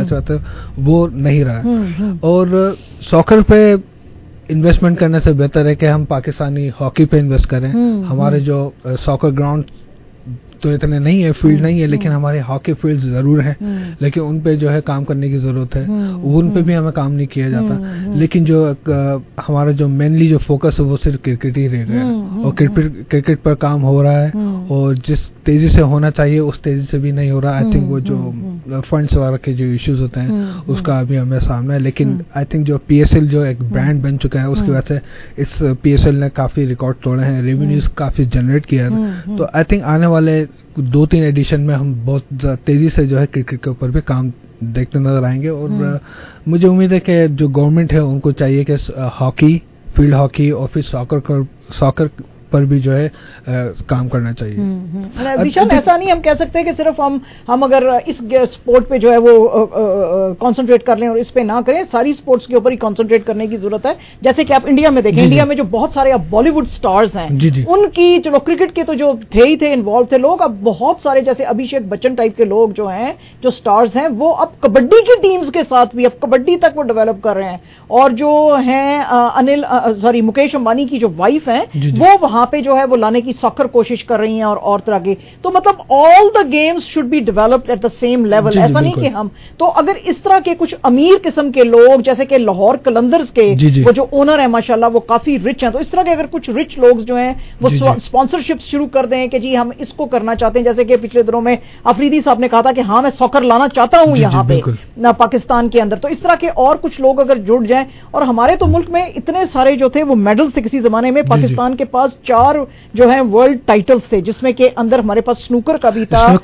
وہ نہیں رہا. اور ساکر پہ انویسٹمنٹ کرنے سے بہتر ہے کہ ہم پاکستانی ہاکی پہ انویسٹ کریں. ہمارے جو ساکر گراؤنڈ تو اتنے نہیں ہے, فیلڈ نہیں ہے, لیکن ہمارے ہاکی فیلڈ ضرور ہیں, لیکن ان پہ جو ہے کام کرنے کی ضرورت ہے, ان پہ بھی ہمیں کام نہیں کیا جاتا. لیکن جو ہمارا جو مینلی جو فوکس ہے وہ صرف کرکٹ ہی رہ گیا, اور کرکٹ پر کام ہو رہا ہے, اور جس تیزی سے ہونا چاہیے اس تیزی سے بھی نہیں ہو رہا. آئی تھنک وہ جو فنڈس وغیرہ کے جو ایشوز ہوتے ہیں اس کا ابھی ہمیں سامنا ہے, لیکن آئی تھنک جو پی ایس ایل جو ایک برانڈ بن چکا ہے اس کی وجہ سے اس پی ایس ایل نے کافی ریکارڈ توڑے ہیں, ریونیوز کافی جنریٹ کیا ہے. تو آئی تھنک آنے والے دو تین ایڈیشن میں ہم بہت تیزی سے جو ہے کرکٹ کے اوپر بھی کام دیکھتے نظر آئیں گے. اور مجھے امید ہے کہ جو گورنمنٹ ہے ان کو چاہیے کہ ہاکی, فیلڈ ہاکی اور پھر ساکر ساکر پر بھی جو ہے کام کرنا چاہیے. وشال, ایسا نہیں ہم کہہ سکتے کہ صرف ہم ہم اگر اس اسپورٹ پہ جو ہے وہ کانسنٹریٹ کر لیں اور اس پہ نہ کریں, ساری اسپورٹس کے اوپر ہی کانسنٹریٹ کرنے کی ضرورت ہے. جیسے کہ آپ انڈیا میں دیکھیں, انڈیا میں جو بہت سارے اب بالی ووڈ اسٹارز ہیں, ان کی چلو کرکٹ کے تو جو تھے ہی تھے انوالو تھے لوگ, اب بہت سارے جیسے ابھیشیک بچن ٹائپ کے لوگ جو ہیں جو اسٹارز ہیں وہ اب کبڈی کی ٹیمز کے ساتھ بھی اب کبڈی تک وہ ڈیولپ کر رہے ہیں. اور جو ہیں انل سوری مکیش امبانی کی جو وائف ہیں وہ وہاں پہ جو ہے وہ لانے کی ساکر کوشش کر رہی ہیں اور اور طرح کے. تو مطلب all the games should be developed at the same level. ایسا نہیں کہ ہم تو اگر اس طرح کے کچھ امیر قسم کے لوگ جیسے کہ لاہور قلندرز کے وہ جو اونر ہیں ماشاءاللہ وہ کافی رچ ہیں, تو اس طرح کے اگر کچھ رچ لوگ جو ہیں وہ اسپانسرشپ شروع کر دیں کہ جی ہم اس کو کرنا چاہتے ہیں, جیسے کہ پچھلے دنوں میں افریدی صاحب نے کہا تھا کہ ہاں میں ساکر لانا چاہتا ہوں یہاں پہ پاکستان کے اندر. تو اس طرح کے اور کچھ لوگ اگر جڑ جائیں, اور ہمارے تو ملک میں اتنے سارے جو تھے وہ میڈل تھے کسی زمانے میں, پاکستان کے پاس چار جو ہے ورلڈ ٹائٹلز تھے جس میں کہ اندر ہمارے پاس سنوکر کا بھی تھا,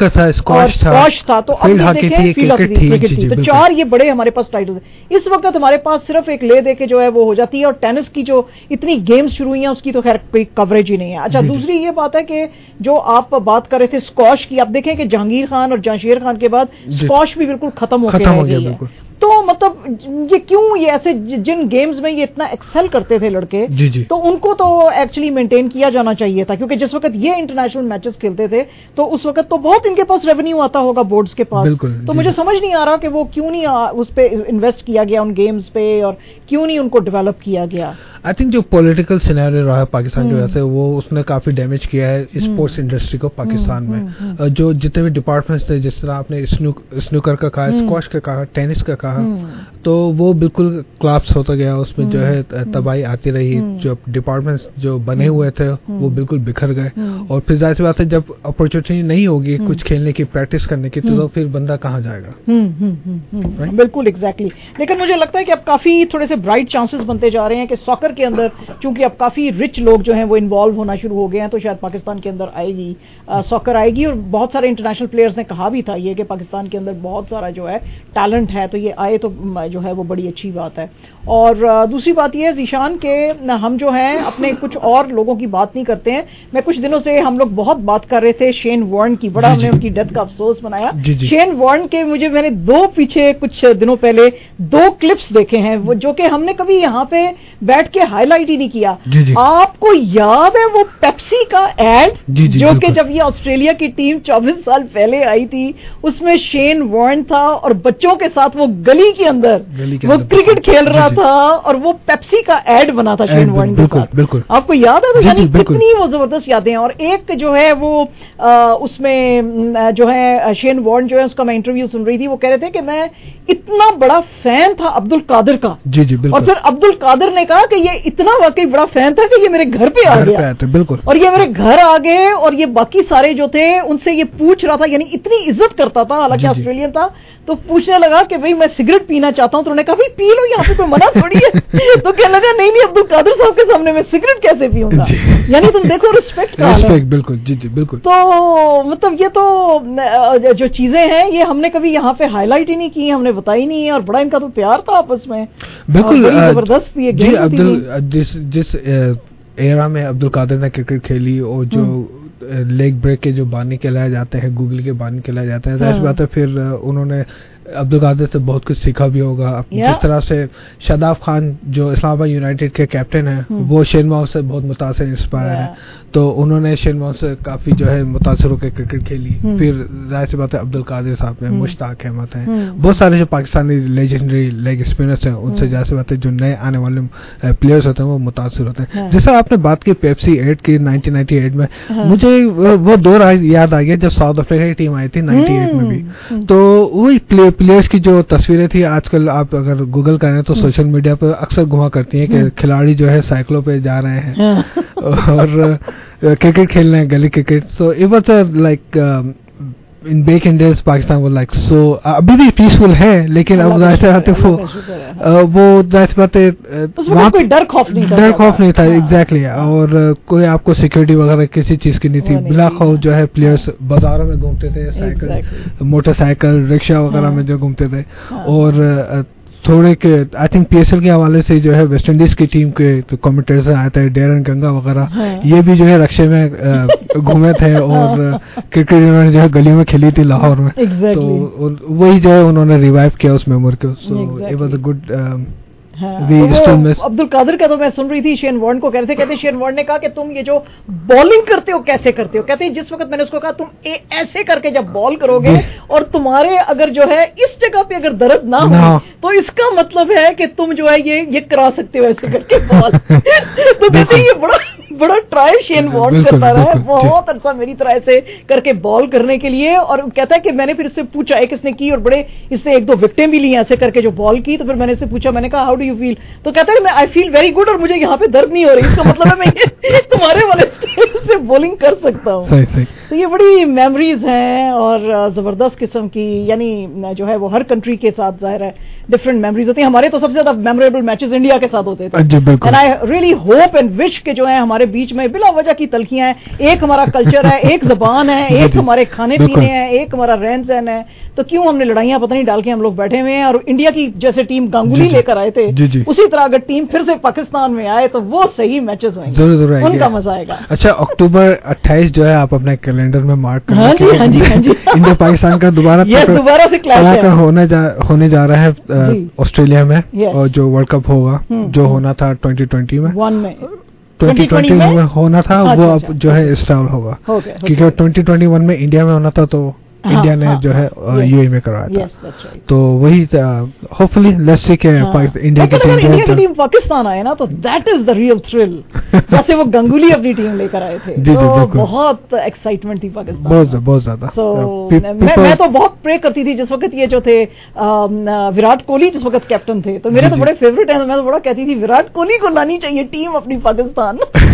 اسکواش تھا, تو اب یہ دیکھیں کرکٹ تھی, تو چار یہ بڑے ہمارے پاس ٹائٹل ہیں. اس وقت ہمارے پاس صرف ایک لے دے کے جو ہے وہ ہو جاتی ہے, اور ٹینس کی جو اتنی گیمز شروع ہوئی ہیں اس کی تو خیر کوئی کوریج ہی نہیں ہے. اچھا, دوسری یہ بات ہے کہ جو آپ بات کر رہے تھے اسکواش کی, آپ دیکھیں کہ جہانگیر خان اور جہانشیر خان کے بعد اسکواش بھی بالکل ختم ہو گئی ہے. تو مطلب یہ کیوں, یہ ایسے جن گیمز میں یہ اتنا ایکسل کرتے تھے لڑکے, جی جی تو ان کو تو ایکچولی مینٹین کیا جانا چاہیے تھا, کیونکہ جس وقت یہ انٹرنیشنل میچز کھیلتے تھے تو اس وقت تو بہت ان کے پاس ریونیو آتا ہوگا بورڈز کے پاس. تو مجھے سمجھ نہیں آ رہا کہ وہ کیوں نہیں اس پہ انویسٹ کیا گیا ان گیمز پہ, اور کیوں نہیں ان کو ڈیولپ کیا گیا. آئی تھنک جو پولیٹیکل سینیریو رہا ہے پاکستان کی وجہ سے وہ اس نے کافی ڈیمیج کیا ہے اسپورٹس انڈسٹری کو پاکستان میں. جو جتنے بھی ڈپارٹمنٹس تھے, جس طرح آپ نے اسنوکر کا کہا, اسکواش کا کہا, ٹینس کا کہا, تو وہ بالکل کلاپس ہوتا گیا, اس میں جو ہے تباہی آتی رہی. جو ڈپارٹمنٹس جو بنے ہوئے تھے وہ بالکل بکھر گئے, اور پھر ظاہر سی بات ہے جب اپرچونیٹی نہیں ہوگی کچھ کھیلنے کی, پریکٹس کرنے کی, تو پھر بندہ کہاں جائے گا. بالکل ایگزیکٹلی. لیکن مجھے لگتا ہے کہ اب کافی تھوڑے سے برائٹ چانسز بنتے جا رہے ہیں کہ ساکر کے اندر چونکہ اب کافی رچ لوگ جو ہیں وہ انوالو ہونا شروع ہو گئے ہیں, تو شاید پاکستان کے اندر آئے گی ساکر آئے گی. اور بہت سارے انٹرنیشنل پلیئرز نے کہا بھی تھا یہ کہ پاکستان کے اندر بہت سارا جو ہے ٹیلنٹ ہے, تو یہ آئے تو جو ہے وہ بڑی اچھی بات ہے. اور دوسری بات یہ ہے ذیشان کہ ہم جو ہیں اپنے کچھ اور لوگوں کی بات نہیں کرتے ہیں. میں کچھ دنوں سے ہم لوگ بہت بات کر رہے تھے شین وارن کی, بڑا ہم نے ان کی ڈیتھ کا افسوس منایا. شین وارن کے مجھے میں نے دو پیچھے کچھ دنوں پہلے دو کلپس دیکھے ہیں وہ جو کہ ہم نے کبھی یہاں پہ بیٹھ کے ہائی لائٹ ہی نہیں کیا. جی جی. آپ کو یاد ہے وہ پیپسی کا ایڈ جو کہ جب یہ آسٹریلیا کی ٹیم چوبیس سال پہلے آئی تھی, اس میں شین وارن تھا اور بچوں کے ساتھ وہ گلی کے اندر وہ کرکٹ کھیل رہا تھا, اور وہ پیپسی کا ایڈ بنا تھا شین وارن کے ساتھ. آپ کو یاد ہے؟ یعنی کتنی وہ زبردست یادیں. اور ایک جو ہے وہ اس میں جو ہے شین وارن جو ہے اس کا میں انٹرویو سن رہی تھی, وہ کہہ رہے تھے کہ میں اتنا بڑا فین تھا عبد القادر کا, جی جی بالکل, اور پھر عبد القادر نے کہا کہ یہ اتنا واقعی بڑا فین تھا کہ یہ میرے گھر پہ آ گیا, بالکل, اور یہ میرے گھر آ گئے, اور یہ باقی سارے جو تھے ان سے یہ پوچھ رہا تھا, یعنی اتنی عزت کرتا تھا, حالانکہ آسٹریلین تھا, تو پوچھنے لگا کہ بھائی میں سگریٹ پینا چاہتا ہوں, تو انہوں نے کہا بھائی پی لو, یہاں پہ کوئی منع تھوڑی ہے. تو کہنے لگا نہیں نہیں عبد القادر صاحب کے سامنے میں سگریٹ کیسے پیوں گا. یعنی تم دیکھو رسپیکٹ کا حال ہے. بالکل, جی جی بالکل. تو مطلب یہ تو جو چیزیں ہیں یہ ہم نے کبھی یہاں پہ ہائی لائٹ ہی نہیں کی, ہم نے بتائی نہیں, اور بڑا ان کا تو پیار تھا آپس میں, بالکل زبردست. جس جس ایرا میں عبد القادر نے کرکٹ کھیلی, اور جو لیگ بریک کے جو بانی کہلائے جاتے ہیں, گوگل کے بانی کہلائے جاتے ہیں, ظاہر سی بات ہے پھر انہوں نے عبدالقادر سے بہت کچھ سیکھا بھی ہوگا. جس طرح سے شاداب خان جو اسلام آباد یونائٹیڈ کے کیپٹن ہیں وہ شین واؤن سے بہت متاثر انسپائر ہیں, تو انہوں نے شین واؤن سے کافی جو ہے متاثر ہو کے کرکٹ کھیلی. پھر ظاہر سی بات ہے عبدالقادر صاحب ہیں, مشتاق احمد ہیں, بہت سارے جو پاکستانی لیجنڈری لیگ اسپنرس ہیں ان سے ظاہر سی بات ہے جو نئے آنے والے پلیئرس ہوتے ہیں وہ متاثر ہوتے ہیں. جس طرح آپ نے بات کی پیپسی ایٹ کی نائنٹین نائنٹی ایٹ میں, مجھے وہ دور یاد آ گیا جب ساؤتھ افریقہ کی ٹیم آئی تھی نائنٹی ایٹ میں بھی, تو وہی پلیئرس کی جو تصویریں تھی آج کل آپ اگر گوگل کریں تو سوشل میڈیا پہ اکثر گھما کرتی ہیں کہ کھلاڑی جو ہے سائیکلوں پہ جا رہے ہیں اور کرکٹ کھیل رہے ہیں, گلی cricket. So it was like in back in days Pakistan was like so ابھی بھی پیسفل ہے, لیکن اب ظاہر آتے وہ وہ ظاہر بات ہے وہاں کوئی ڈر خوف نہیں ڈر خوف نہیں تھا ایگزیکٹلی, اور کوئی آپ کو سیکورٹی وغیرہ کسی چیز کی نہیں تھی. بلا خوف جو ہے پلیئرس بازاروں میں گھومتے تھے, سائیکل موٹر سائیکل رکشا وغیرہ میں جو گھومتے تھے. اور تھوڑے کہ آئی تھنک پی ایس ایل کے حوالے سے جو ہے ویسٹ انڈیز کی ٹیم کے کمنٹیٹرز آئے تھے, ڈیرن گنگا وغیرہ, یہ بھی جو ہے رکشے میں گھومے تھے اور کرکٹ انہوں نے جو ہے گلیوں میں کھیلی تھی لاہور میں, تو وہی جو ہے انہوں نے ریوائو کیا اس میموری کو. So it was a good. Abdul Qadir کا تو میں سن رہی تھی شین وارن کو کہہ رہے تھے, کہتے شین وارن نے کہا کہ تم یہ جو بالنگ کرتے ہو کیسے کرتے ہو, کہتے ہیں جس وقت میں نے اس کو کہا تم ایسے کر کے جب بال کرو گے اور تمہارے اگر جو ہے اس جگہ پہ اگر درد نہ ہو تو اس کا مطلب ہے کہ تم جو ہے یہ یہ کرا سکتے ہو ایسے کر کے بال. تو کہتے ہیں یہ بڑا بڑا ٹرائی شین وارن کرتا رہا ہے بہت عرصہ میری طرح ایسے کر کے بال کرنے کے لیے, اور کہتا ہے کہ میں نے پھر اس سے پوچھا, ایک اس نے کی اور بڑے اس نے ایک دو وکٹیں بھی لی ایسے کر کے جو بال کی, تو پھر میں نے اس سے پوچھا, میں نے کہا ہاؤ ڈو یو فیل, تو کہتا ہے میں آئی فیل ویری گڈ اور مجھے یہاں پہ درد نہیں ہو رہی, اس کا مطلب ہے میں تمہارے والے سے بولنگ کر سکتا ہوں. صحیح صحیح. تو یہ بڑی میموریز ہیں اور زبردست قسم کی, یعنی جو ہے وہ ہر کنٹری کے ساتھ ظاہر ہے ڈفرنٹ میموریز ہوتی ہیں. ہمارے تو سب سے زیادہ میموریبل میچز انڈیا کے ساتھ ہوتے تھے, and I really hope and wish کہ جو ہے ہمارے بیچ میں بلا وجہ کی تلخیاں ہیں, ایک ہمارا کلچر ہے, ایک زبان ہے, ایک ہمارے کھانے پینے ہیں, ایک ہمارا رہن سہن ہے, تو کیوں ہم نے لڑائیاں پتہ نہیں ڈال کے ہم لوگ بیٹھے ہوئے ہیں. اور انڈیا کی جیسے ٹیم گانگولی لے کر آئے تھے اسی طرح اگر ٹیم پھر سے پاکستان میں آئے تو وہ صحیح میچز ہوئیں گے, ان کا مزہ آئے گا. اچھا اکتوبر اٹھائیس جو ہے آپ اپنے کیلنڈر میں مارک کریں, انڈیا پاکستان کا دوبارہ دوبارہ سے کلیش ہونے جا رہا ہے آسٹریلیا میں, اور جو ورلڈ کپ ہوگا جو ہونا تھا ٹوئنٹی ٹوئنٹی میں ٹوئنٹی ٹوئنٹی میں ہونا تھا وہ اب جو ہے اسٹال ہوگا, کیونکہ ٹوئنٹی ٹوئنٹی ون میں انڈیا میں ہونا تھا تو انڈیا نے جو ہے یو اے میں کروایا تھا. تو وہی ہوپ فلی لیٹس سی کہ انڈیا کی ٹیم پاکستان آئے نا تو that is the real thrill, جیسے وہ گنگولی اپنی ٹیم لے کر آئے تھے تو بہت ایکسائٹمنٹ تھی پاکستان, بہت بہت زیادہ. میں تو بہت پرے کرتی تھی جس وقت یہ جو تھے وراٹ کوہلی جس وقت کیپٹن تھے, تو میرے تو بڑے فیوریٹ ہیں, میں تو بڑا کہتی تھی وراٹ کوہلی کو لانی چاہیے ٹیم اپنی پاکستان.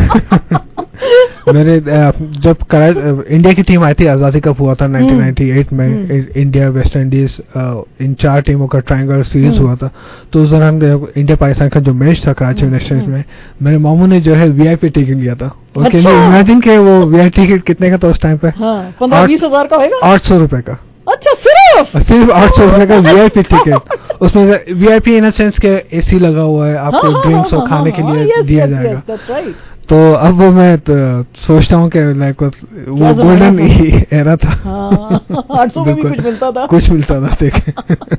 میرے جب انڈیا کی ٹیم آئی تھی آزادی کپ ہوا تھا نائنٹین نائنٹی ایٹ میں, انڈیا ویسٹ انڈیز ان چار ٹیموں کا ٹرائنگل سیریز ہوا تھا, تو اس دوران انڈیا پاکستان کا جو میچ تھا کراچی نیشنل میں, میرے ماموں نے جو ہے وی آئی پی ٹکٹ لیا تھا. امیجن کہ وہ وی آئی پی ٹکٹ کتنے کا تھا اس ٹائم پہ, پندرہ بیس ہزار کا ہوگا, آٹھ سو روپے کا. اچھا صرف صرف آٹھ سو روپے کا وی آئی پی ٹکٹ, اس میں وی آئی پی ان سینس کے اے سی لگا ہوا ہے, آپ کو ڈرنکس اور کھانے کے لیے دیا جائے گا. تو اب وہ میں سوچتا ہوں کہ لائک وہ گولڈن ایرا تھا, کچھ ملتا تھا دیکھ.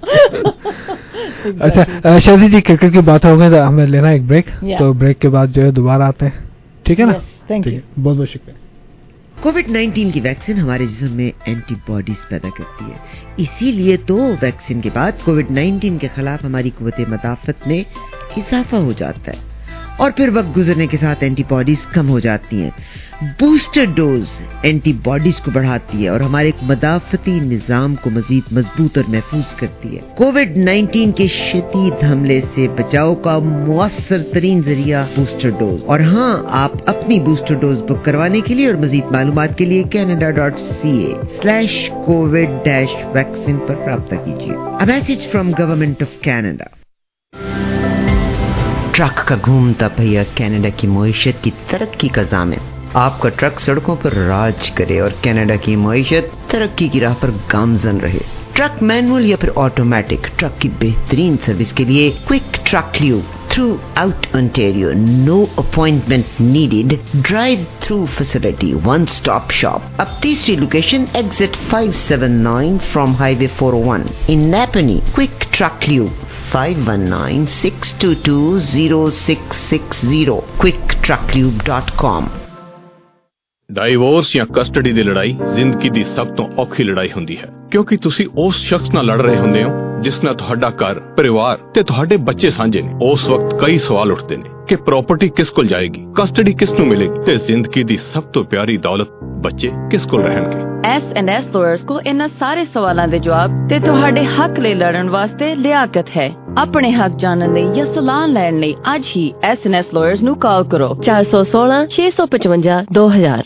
اچھا شادی جی کرکٹ کی بات ہو گئی تو ہمیں لینا ایک بریک, تو بریک کے بعد جو ہے دوبارہ آتے ہیں, ٹھیک ہے نا؟ بہت بہت شکریہ. کووڈ نائنٹین کی ویکسین ہمارے جسم میں اینٹی باڈیز پیدا کرتی ہے, اسی لیے تو ویکسین کے بعد کووڈ نائنٹین کے خلاف ہماری قوت مدافعت میں اضافہ ہو جاتا ہے, اور پھر وقت گزرنے کے ساتھ اینٹی باڈیز کم ہو جاتی ہیں. بوسٹر ڈوز اینٹی باڈیز کو بڑھاتی ہے اور ہمارے مدافعتی نظام کو مزید مضبوط اور محفوظ کرتی ہے. کووڈ نائنٹین کے شدید حملے سے بچاؤ کا مؤثر ترین ذریعہ بوسٹر ڈوز. اور ہاں, آپ اپنی بوسٹر ڈوز بک کروانے کے لیے اور مزید معلومات کے لیے Canada dot C A slash covid dash vaccine پر رابطہ کیجیے. A message from Government of Canada. Truck کا گھومتا پہیا کینیڈا کی معیشت کی ترقی کا ضامن. آپ کا ٹرک سڑکوں پر راج کرے اور کینیڈا کی معیشت ترقی کی راہ پر گامزن رہے. ٹرک مینول یا پھر آٹومیٹک, ٹرک کی بہترین سروس کے لیے quick truck lube throughout Ontario. No appointment needed. Drive-through facility, one-stop shop. Uptistry location, exit five seventy-nine from Highway four oh one. In Napanee, Quick Truck Lube, five one nine, six two two, zero six six zero. quick truck lube dot com. Divorce ਜਾਂ custody ਦੀ ਲੜਾਈ ਜ਼ਿੰਦਗੀ ਦੀ ਸਭ ਤੋਂ ਔਖੀ ਲੜਾਈ ਹੁੰਦੀ ਹੈ, ਕਿਉਂਕਿ ਤੁਸੀਂ ਉਸ ਸ਼ਖਸ ਨਾਲ ਲੜ ਰਹੇ ਹੁੰਦੇ ਹੋ ਜਿਸ ਨਾਲ ਤੁਹਾਡਾ ਘਰ, ਪਰਿਵਾਰ ਤੇ ਤੁਹਾਡੇ ਬੱਚੇ ਸਾਂਝੇ ਨੇ। ਉਸ ਵਕਤ ਕਈ ਸਵਾਲ ਉੱਠਦੇ ਨੇ ਕਿ ਪ੍ਰਾਪਰਟੀ ਕਿਸ ਕੋਲ ਜਾਏਗੀ, ਕਸਟਡੀ ਕਿਸ ਨੂੰ ਮਿਲੇਗੀ ਤੇ ਜ਼ਿੰਦਗੀ ਦੀ ਸਭ ਤੋਂ ਪਿਆਰੀ ਦੌਲਤ ਬੱਚੇ ਕਿਸ ਕੋਲ ਰਹਿਣਗੇ। ਐਸ ਐਂਡ ਐਸ ਲਾਇਰਸ ਕੋਲ ਇਹਨਾਂ ਸਾਰੇ ਸਵਾਲਾਂ ਦੇ ਜਵਾਬ ਤੇ ਤੁਹਾਡੇ ਹੱਕ ਲਈ ਲੜਨ ਵਾਸਤੇ ਲਿਆਕਤ ਹੈ। ਆਪਣੇ ਹੱਕ ਜਾਣਨ ਲਈ ਜਾਂ ਸਲਾਹ ਲੈਣ ਲਈ ਅੱਜ ਹੀ ਐਸ ਐਂਡ ਐਸ ਲਾਇਰਸ ਨੂੰ ਕਾਲ ਕਰੋ ਚਾਰ ਸੌ ਸੋਲਾਂ ਛੇ ਸੌ ਪਚਵੰਜਾ ਦੋ ਹਜ਼ਾਰ।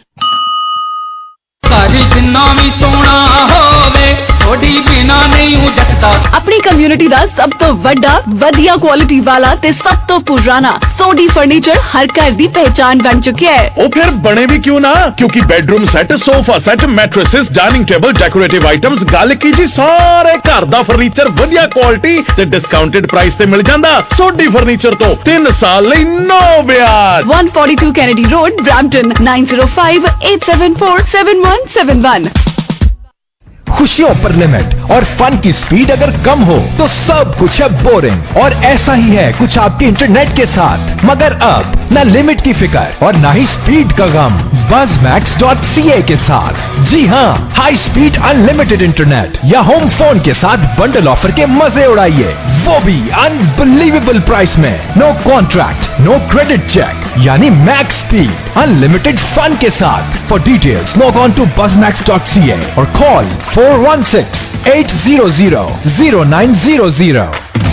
ਜਿੰਨਾ ਵੀ ਸੋਹਣਾ ਹੋਵੇ ਥੋੜੀ ਬਿਨਾ ਨਹੀਂ ਹੋ ਜੱਟਦਾ। ਆਪਣੀ ਕਮਿਊਨਿਟੀ ਦਾ ਸਭ ਤੋਂ ਵੱਡਾ, ਵਧੀਆ ਕੁਆਲਿਟੀ ਵਾਲਾ ਤੇ ਸਭ ਤੋਂ ਪੁਰਾਣਾ ਸੋਡੀ ਫਰਨੀਚਰ ਹਰ ਘਰ ਦੀ ਪਹਿਚਾਨ ਬਣ ਚੁੱਕਿਆ ਹੈ। ਉਹ ਫਿਰ ਬਣੇ ਵੀ ਕਿਉਂ ਨਾ, ਕਿਉਂਕਿ bedroom set, sofa set, mattresses, dining table, decorative items, ਗੱਲ ਕੀ ਜੀ ਸਾਰੇ ਘਰ ਦਾ ਫਰਨੀਚਰ ਵਧੀਆ ਕੁਆਲਿਟੀ ਤੇ ਡਿਸਕਾਊਂਟਡ ਪ੍ਰਾਈਸ ਤੇ ਮਿਲ ਜਾਂਦਾ। ਸੋਡੀ ਫਰਨੀਚਰ ਤੋਂ ਤਿੰਨ ਸਾਲ ਲਈ ਨੋ ਵਿਆਜ। one forty-two Kennedy Road, Brampton, nine zero five, eight seven four, seven one seven one। खुशियों पर लिमिट और फन की स्पीड अगर कम हो तो सब कुछ है बोरिंग, और ऐसा ही है कुछ आपके इंटरनेट के साथ। मगर अब न लिमिट की फिक्र और न ही स्पीड का गम बज़ मैक्स डॉट सी ए के साथ। जी हाँ, हाई स्पीड अनलिमिटेड इंटरनेट या होम फोन के साथ बंडल ऑफर के मजे उड़ाइए, वो भी अनबिलीवेबल प्राइस में। No contract, no credit check, यानी मैक्स स्पीड अनलिमिटेड फन के साथ। For details log on to Buzz Max dot CA ए और call four one six, eight zero zero, zero nine zero zero।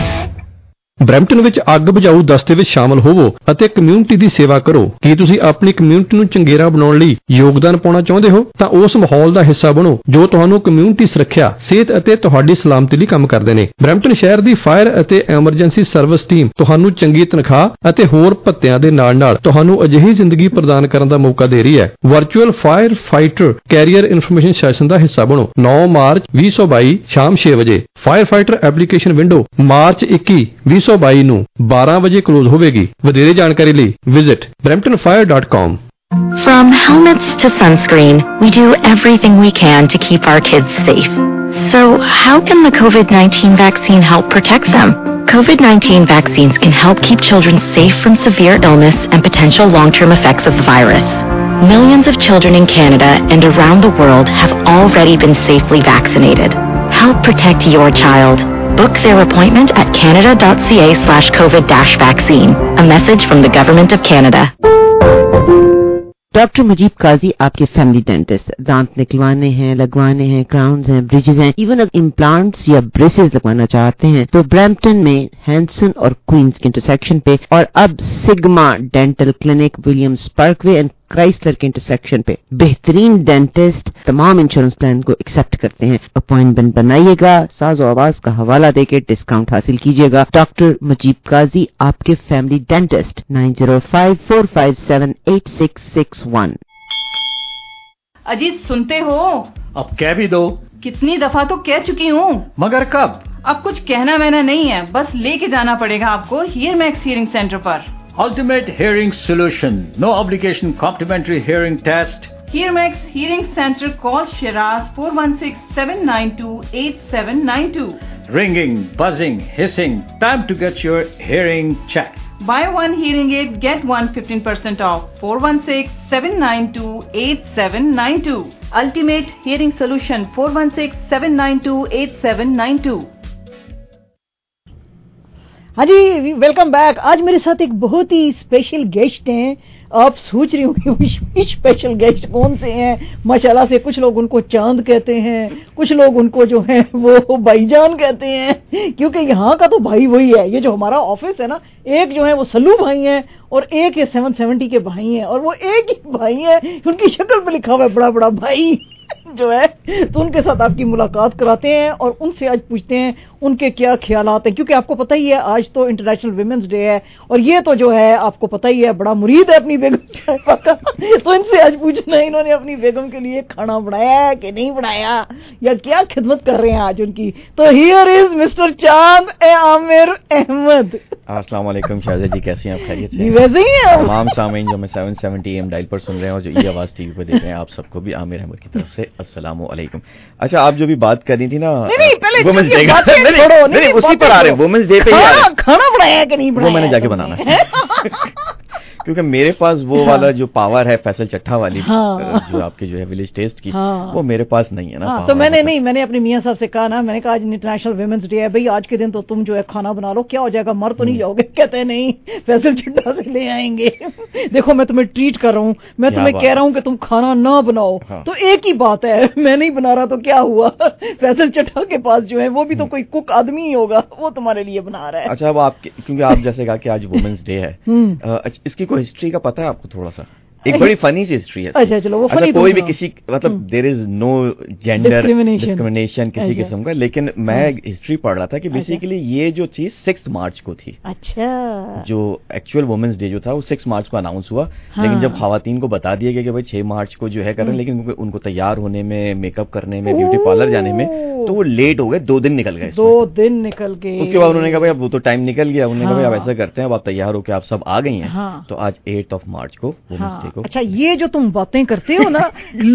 Brampton ਵਿੱਚ ਅੱਗ ਬੁਝਾਊ ਦਸਤੇ ਵਿੱਚ ਸ਼ਾਮਲ ਹੋਵੋ ਅਤੇ ਕਮਿਊਨਿਟੀ ਦੀ ਸੇਵਾ ਕਰੋ। ਕੀ ਤੁਸੀਂ ਆਪਣੀ ਕਮਿਊਨਿਟੀ ਨੂੰ ਚੰਗੇਰਾ ਬਣਾਉਣ ਲਈ ਯੋਗਦਾਨ ਪਾਉਣਾ ਚਾਹੁੰਦੇ ਹੋ? ਤਾਂ ਉਸ ਮਾਹੌਲ ਦਾ ਹਿੱਸਾ ਬਣੋ ਜੋ ਤੁਹਾਨੂੰ ਕਮਿਊਨਿਟੀ ਸੁਰੱਖਿਆ, ਸਿਹਤ ਅਤੇ ਤੁਹਾਡੀ ਸਲਾਮਤੀ ਲਈ ਕੰਮ ਕਰਦੇ ਨੇ। ਬਰੈਂਪਟਨ ਸ਼ਹਿਰ ਦੀ ਫਾਇਰ ਅਤੇ ਐਮਰਜੈਂਸੀ ਸਰਵਿਸ ਟੀਮ ਤੁਹਾਨੂੰ ਚੰਗੀ ਤਨਖਾਹ ਅਤੇ ਹੋਰ ਭੱਤਿਆਂ ਦੇ ਨਾਲ-ਨਾਲ ਤੁਹਾਨੂੰ ਅਜਿਹੀ ਜ਼ਿੰਦਗੀ ਪ੍ਰਦਾਨ ਕਰਨ ਦਾ ਮੌਕਾ ਦੇ ਰਹੀ ਹੈ। Virtual firefighter career information session ਦਾ ਹਿੱਸਾ ਬਣੋ। ਨੌਂ ਮਾਰਚ ਵੀਹ ਸੌ ਬਾਈ ਸ਼ਾਮ ਛੇ ਵਜੇ। Firefighter application window March ਇੱਕੀ ਵੀਹ ਸੌ ਬਾਈ ਨੂੰ ਬਾਰਾਂ ਵਜੇ ਕਲੋਜ਼ ਹੋਵੇਗੀ। ਵਧੇਰੇ ਜਾਣਕਾਰੀ ਲਈ visit brampton fire dot com। From helmets to sunscreen, we do everything we can to keep our kids safe. So how can the COVID nineteen vaccine help protect them? COVID nineteen vaccines can help keep children safe from severe illness and potential long-term effects of the virus. Millions of children in Canada and around the world have already been safely vaccinated. Help protect your child. Book their appointment at canada dot c a slash covid dash vaccine. A message from the Government of Canada. Doctor Mujeeb Qazi आपके family dentist. दांत निकलवाने हैं, लगवाने हैं, crowns हैं, bridges हैं, even अगर implants या ब्रेसेस लगवाना चाहते हैं तो ब्रैम्पटन में हैंसन और क्वींस के इंटरसेक्शन पे, और अब Sigma dental clinic Williams Parkway and Chrysler के इंटरसेक्शन पे बेहतरीन डेंटिस्ट तमाम इंश्योरेंस प्लान को एक्सेप्ट करते हैं। अपॉइंटमेंट बनाइएगा, साज़ो आवाज का हवाला देके डिस्काउंट हासिल कीजिएगा। डॉक्टर मजीब काजी आपके family dentist, nine zero five four five seven eight six six one. Ajit सुनते हो? अब कह भी दो। कितनी दफा तो कह चुकी हूँ। मगर कब? अब कुछ कहना वहना नहीं है, बस लेके जाना पड़ेगा आपको हियर मैक्स हियरिंग सेंटर पर। Ultimate Hearing Solution. No obligation complimentary hearing test. Hear Max Hearing Center. Call Shiraz four one six, seven nine two, eight seven nine two. Ringing, buzzing, hissing. Time to get your hearing checked. Buy one hearing aid, get one fifteen percent off. four one six, seven nine two, eight seven nine two. Ultimate Hearing Solution. four one six, seven nine two, eight seven nine two. हाँ जी, welcome back. आज मेरे साथ एक बहुत ही special guest हैं। आप सोच रही होंगी स्पेशल गेस्ट कौन से हैं। माशाल्लाह से कुछ लोग उनको चांद कहते हैं, कुछ लोग उनको जो है वो भाईजान कहते हैं, क्योंकि यहाँ का तो भाई वही है। ये जो हमारा ऑफिस है ना, एक जो है वो सल्लू भाई हैं और एक ये सेवन सेवेंटी के भाई हैं, और वो एक ही भाई है, उनकी शक्ल पे लिखा हुआ है बड़ा बड़ा भाई। جو ہے تو ان کے ساتھ آپ کی ملاقات کراتے ہیں اور ان سے آج پوچھتے ہیں ان کے کیا خیالات ہیں, کیونکہ آپ کو پتہ ہی ہے آج تو انٹرنیشنل ویمنس ڈے ہے اور یہ تو جو ہے آپ کو پتہ ہی ہے بڑا مرید ہے اپنی بیگم صاحبہ کا, تو ان سے آج پوچھنا ہے انہوں نے اپنی بیگم کے لیے کھانا بنایا ہے کہ نہیں بنایا یا کیا خدمت کر رہے ہیں آج ان کی. تو ہیئر از مسٹر چاند اے عامر احمد. السلام علیکم شاہزہ جی, کیسے ہیں آپ؟ خیریت سے؟ ویسے ہی ہیں تمام سامعین جو میں سیون سیونٹی ایم ڈائل پر سن رہے ہیں اور جو ای آواز ٹی وی پہ دیکھ رہے ہیں, آپ سب کو بھی عامر احمد کی طرف سے السلام علیکم. اچھا, آپ جو بھی بات کر رہی تھی نا وومنس ڈے کا, اسی پر آ رہے ہیں, وومنس ڈے پہ ہی کھانا بنایا کہ نہیں بنایا وہ میں نے جا کے بنانا ہے کیونکہ میرے پاس وہ والا جو پاور ہے فیصل چٹھا والی جو آپ کے جو ہے ولیج ٹیسٹ کی, وہ میرے پاس نہیں ہے نا. تو میں نے نہیں میں نے اپنی میاں صاحب سے کہا نا, میں نے کہا آج انٹرنیشنل ویمنس ڈے ہے بھائی, آج کے دن تو تم جو ہے کھانا بنا لو, کیا ہو جائے گا مر تو نہیں جاؤ گے؟ کہتے ہیں نہیں فیصل چٹھا سے لے آئیں گے. دیکھو میں تمہیں ٹریٹ کر رہا ہوں, میں تمہیں کہہ رہا ہوں کہ تم کھانا نہ بناؤ, تو ایک ہی بات ہے, میں نہیں بنا رہا تو کیا ہوا, فیصل چٹھا کے پاس جو ہے وہ بھی تو کوئی کک آدمی ہی ہوگا, وہ تمہارے لیے بنا رہا ہے. اچھا, اب آپ کیونکہ آپ جیسے کہا کہ آج وومنس ڈے ہے, اس کی کوئی ہسٹری کا پتہ ہے آپ کو تھوڑا سا؟ ایک بڑی فنی سی ہسٹری ہے. اچھا چلو, وہ فنی کوئی بھی کسی مطلب دیر از نو جینڈر ڈسکریمنیشن کسی قسم کا, لیکن میں ہسٹری پڑھ رہا تھا کہ بیسیکلی یہ جو تھی سکس مارچ کو تھی. اچھا, جو ایکچوئل وومنس ڈے جو تھا وہ سکس مارچ کو اناؤنس ہوا, لیکن جب خواتین کو بتا دیا گیا کہ بھائی چھ مارچ کو جو ہے کریں, لیکن ان کو تیار ہونے میں, میک اپ کرنے میں, بیوٹی پارلر جانے میں, تو وہ لیٹ ہو گئے, دو دن نکل گئے. دو دن نکل گئے. اس کے بعد انہوں نے کہا بھائی اب وہ تو ٹائم نکل گیا, انہوں نے کہا بھائی اب ایسا کرتے ہیں, اب آپ تیار ہو کے آپ سب آ گئی ہیں, تو آج ایٹ آف مارچ کو وومنس ڈے کو. اچھا, یہ جو تم باتیں کرتے ہو نا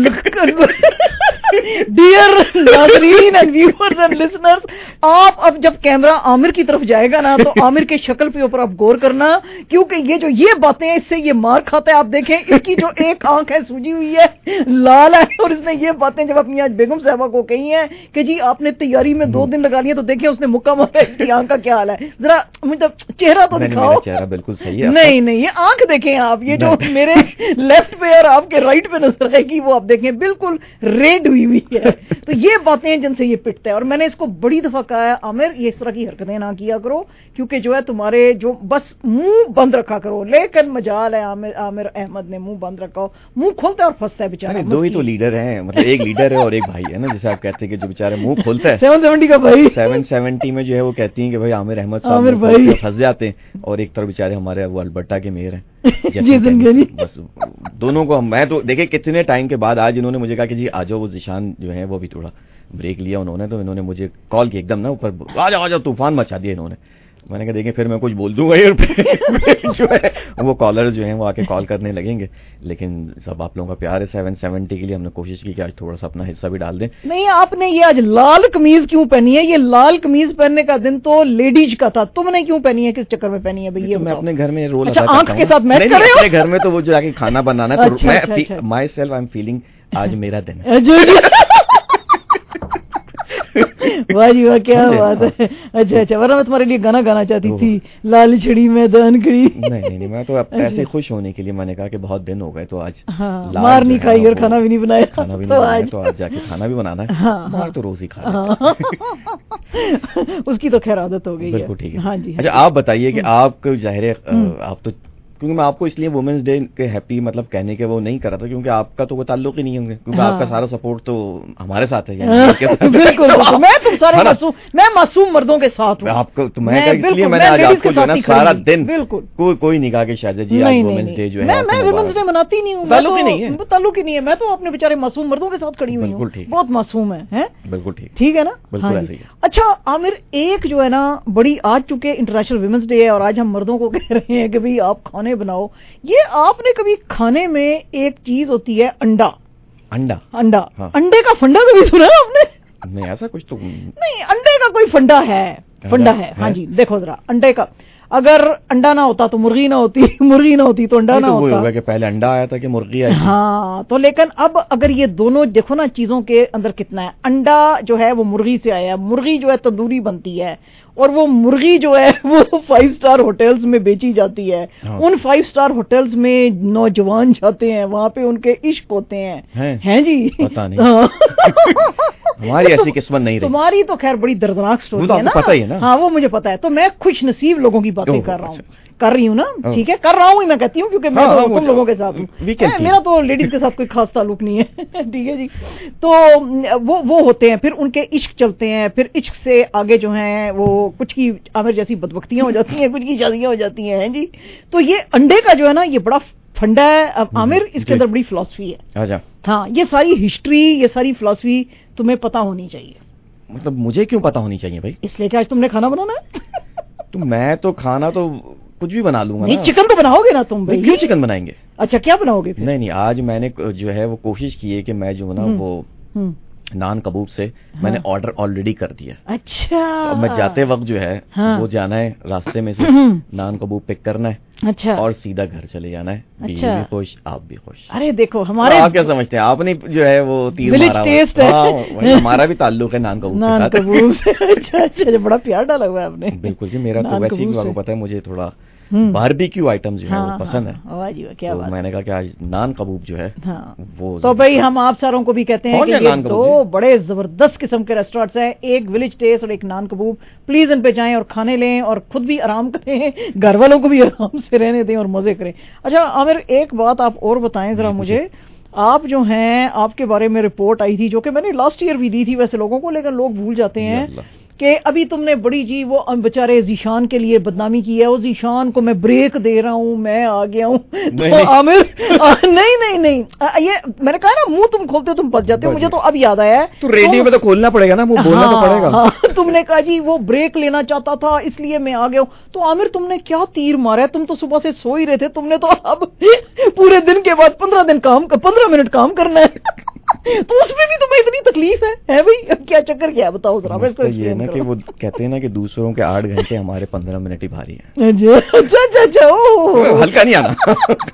ڈیئر ناظرین اینڈ ویورز اینڈ لسنرز, آپ اب جب کیمرہ عامر کی طرف جائے گا نا تو عامر کے شکل پہ اوپر آپ غور کرنا, کیونکہ یہ جو یہ باتیں ہیں اس سے یہ مار کھاتا ہے. آپ دیکھیں اس کی جو ایک آنکھ ہے سوجی ہوئی ہے, لال ہے, اور اس نے یہ باتیں جب اپنی آج بیگم صاحبہ کو کہی ہیں کہ جی آپ نے تیاری میں دو دن لگا لیے, تو دیکھیں اس نے مکہ مارا, اس کی آنکھ کا کیا حال ہے, ذرا مجھے چہرہ تو دکھاؤ. چہرہ بالکل صحیح ہے. نہیں نہیں, یہ آنکھ دیکھیں آپ, یہ جو میرے لیفٹ پہ اور آپ کے رائٹ پہ نظر آئے گی وہ آپ دیکھیں بالکل ریڈ ہوئی ہوئی ہے. تو یہ باتیں ہیں جن سے یہ پٹتا ہے, اور میں نے اس کو بڑی دفعہ کہا ہے عامر یہ اس طرح کی حرکتیں نہ کیا کرو, کیونکہ جو ہے تمہارے جو بس منہ بند رکھا کرو, لیکن مجال ہے عامر عامر احمد نے منہ بند رکھا ہو, منہ کھولتا ہے اور پھنستا ہے بیچارہ. دو ہی تو لیڈر ہیں, مطلب ایک لیڈر ہے اور ایک بھائی ہے نا, جیسے آپ کہتے ہیں کہ جو بیچارے منہ کھولتا ہے. سیون سیونٹی کا بھائی, سیون سیونٹی میں جو ہے وہ کہتی ہیں کہ بھائی عامر احمد صاحب پھنس جاتے ہیں, اور ایک طرف بیچارے ہمارے وہ البرٹا کے میئر ہیں. بس دونوں کو میں تو دیکھیں کتنے ٹائم کے بعد آج انہوں نے مجھے کہا کہ جی آ جاؤ, وہ ذیشان جو ہے وہ بھی تھوڑا بریک لیا انہوں نے, تو انہوں نے مجھے کال کی ایک دم نا اوپر, آ جاؤ آ جاؤ, طوفان مچا دیا انہوں نے. میں نے کہا دیکھیں پھر میں کچھ بول دوں گا ایئر پہ جو ہے وہ کالر جو ہیں وہ آ کے کال کرنے لگیں گے, لیکن سب آپ لوگوں کا پیار ہے سیون سیونٹی کے لیے, ہم نے کوشش کی کہ آج تھوڑا سا اپنا حصہ بھی ڈال دیں. نہیں, آپ نے یہ آج لال قمیض کیوں پہنی ہے؟ یہ لال قمیض پہننے کا دن تو لیڈیز کا تھا, تم نے کیوں پہنی ہے, کس چکر میں پہنی ہے بھائی؟ یہ میں اپنے گھر میں رول اچھا آنکھ کے ساتھ میچ کر رہے ہو اپنے گھر میں, تو وہ جو جا کے کھانا بنانا ہے, تو میں myself I am feeling آج میرا دن ہے. واہ جی واہ, کیا بات ہے. اچھا اچھا, ورنہ میں تمہارے لیے گانا گانا چاہتی تھی, لال چھڑی میدان کھڑی. نہیں نہیں, میں تو ایسے خوش ہونے کے لیے میں نے کہا کہ بہت دن ہو گئے, تو آج مار نہیں کھائی اور کھانا بھی نہیں بنایا, کھانا بھی نہیں بنایا, تو آج جا کے کھانا بھی بنانا ہے. مار تو روز ہی کھانا, اس کی تو خیر عادت ہو گئی. بالکل ٹھیک ہے. ہاں جی. اچھا, آپ بتائیے کہ آپ کو ظاہر ہے آپ تو, کیونکہ میں آپ کو اس لیے وومنس ڈے کے ہیپی مطلب کہنے کے وہ نہیں کر رہا تھا, کیونکہ آپ کا تو کوئی تعلق ہی نہیں ہوں گے, کیونکہ آپ کا سارا سپورٹ تو ہمارے ساتھ ہے. بالکل, میں تم سارے معصوم, میں معصوم مردوں کے ساتھ ہوں. آپ کو تو میں اس لیے میں نے آج آپ کو جو ہے نا سارا دن کوئی کوئی نہیں کہا کہ شاہزہ جی آج وومنس ڈے جو ہے, میں وومنس ڈے مناتی نہیں ہوں, تعلق ہی نہیں ہے, تعلق ہی نہیں ہے. میں تو اپنے بیچارے معصوم مردوں کے ساتھ کھڑی ہوئی ہوں, بہت معصوم ہے. بالکل ٹھیک, ٹھیک ہے نا, بالکل ایسے ہی. اچھا عامر, ایک جو ہے نا بڑی, آج چونکہ انٹرنیشنل ویمنس ڈے ہے اور آج ہم مردوں کو کہہ رہے ہیں کہ بھئی آپ کھانے بناؤ, یہ آپ نے کبھی کھانے میں ایک چیز ہوتی ہے انڈا, انڈا انڈا انڈے کا فنڈا کبھی سنا آپ نے؟ نہیں, ایسا کچھ تو نہیں, انڈے کا کوئی فنڈا ہے, فنڈا ہے. ہاں جی, دیکھو ذرا انڈے کا, اگر انڈا نہ ہوتا تو مرغی نہ ہوتی, مرغی نہ ہوتی تو انڈا نہ ہوتا. ہوگا کہ پہلے انڈا آیا تھا کہ مرغی آئی. ہاں, تو لیکن اب اگر یہ دونوں دیکھو نا چیزوں کے اندر کتنا ہے, انڈا جو ہے وہ مرغی سے آیا, مرغی جو ہے تندوری بنتی ہے, اور وہ مرغی جو ہے وہ فائیو سٹار ہوٹلز میں بیچی جاتی ہے. ان فائیو سٹار ہوٹلز میں نوجوان جاتے ہیں, وہاں پہ ان کے عشق ہوتے ہیں. ہیں جی, پتہ نہیں ہماری ایسی قسمت نہیں رہی. تمہاری تو خیر بڑی دردناک سٹوری ہے نا, پتہ ہی ہے نا. ہاں وہ مجھے پتا ہے, تو میں خوش نصیب لوگوں کی باتیں کر رہا ہوں. कर रही हूँ ना, ठीक है, कर रहा हूँ मैं कहती हूँ क्योंकि मैं तो तुम लोगों के साथ हूँ, मेरा तो लेडीज के साथ कोई खास ताल्लुक नहीं है, ठीक है जी। तो वो वो होते हैं, फिर उनके इश्क चलते हैं, फिर इश्क से आगे जो है वो कुछ की आमिर जैसी बदबख्तियां हो जाती हैं, कुछ की शादियां हो जाती हैं जी। तो ये अंडे का जो है ना ये बड़ा फंडा है आमिर, इसके अंदर बड़ी फिलॉसफी है। हाँ, ये सारी हिस्ट्री, ये सारी फिलॉसफी तुम्हें पता होनी चाहिए। मतलब मुझे क्यों पता होनी चाहिए भाई? इसलिए कि आज तुमने खाना बनाना है। तो मैं तो खाना तो कुछ भी बना लूंगा। नहीं, चिकन तो बनाओगे ना तुम भाई? क्यों चिकन बनाएंगे? अच्छा, क्या बनाओगे फिर? नहीं नहीं, आज मैंने जो है वो कोशिश की है कि मैं जो ना वो नान कबूब से हाँ। मैंने ऑर्डर ऑलरेडी कर दिया। अच्छा। अब मैं जाते वक्त जो है हाँ। वो जाना है रास्ते में से नान कबूब पिक करना है। अच्छा। और सीधा घर चले जाना है। अच्छा। भी खुश, आप भी खुश। अरे देखो हमारे, आप क्या समझते हैं, आपने जो है वो तीर मारा टेस्ट है। हाँ, हमारा भी ताल्लुक है नान कबूब के साथ। नान कबूब से। अच्छा अच्छा, बड़ा प्यार डाला हुआ है आपने। बिल्कुल जी, मेरा तो वैसे ही आपको पता है मुझे थोड़ा बारबेक्यू आइटम जो है हाँ, वो पसंद हाँ, है। क्या तो बात मैंने कहा कि आज नान कबूब जो है हाँ। वो तो भाई हम आप सारों को भी कहते हैं कि ये दो बड़े जबरदस्त किस्म के रेस्टोरेंट्स हैं, एक विलेज टेस्ट और एक नान कबूब। प्लीज इन पे जाएं और खाने लें और खुद भी आराम करें, घर वालों को भी आराम से रहने दें और मजे करें। अच्छा आमिर, एक बात आप और बताएं जरा मुझे, आप जो हैं आपके बारे में रिपोर्ट आई थी जो कि मैंने लास्ट ईयर भी दी थी वैसे लोगों को, लेकिन लोग भूल जाते हैं कि अभी तुमने बड़ी जी वो बेचारे जीशान के लिए बदनामी की है, वो जीशान को मैं ब्रेक दे रहा हूँ, मैं आ गया हूँ। तो आमिर नहीं नहीं नहीं आ, ये मैंने कहा ना, मुंह तुम खोलते हो तुम बच जाते हो, मुझे तो अब याद आया है। तो रेडियो में तो खोलना पड़ेगा ना, मुंह बोलना तो पड़ेगा। हाँ, तुमने कहा जी वो ब्रेक लेना चाहता था इसलिए मैं आ गया हूँ। तो आमिर तुमने क्या तीर मारा है, तुम तो सुबह से सो ही रहे थे, तुमने तो अब पूरे दिन के बाद पंद्रह दिन काम पंद्रह मिनट काम करना है। तो उसमें भी तुम्हें इतनी तकलीफ है, है भाई? क्या चक्कर क्या है बताओ जरा। तो ये ना कि वो कहते हैं ना कि दूसरों के आठ घंटे हमारे पंद्रह मिनट ही भारी है। अच्छा अच्छा अच्छा, हल्का नहीं आना।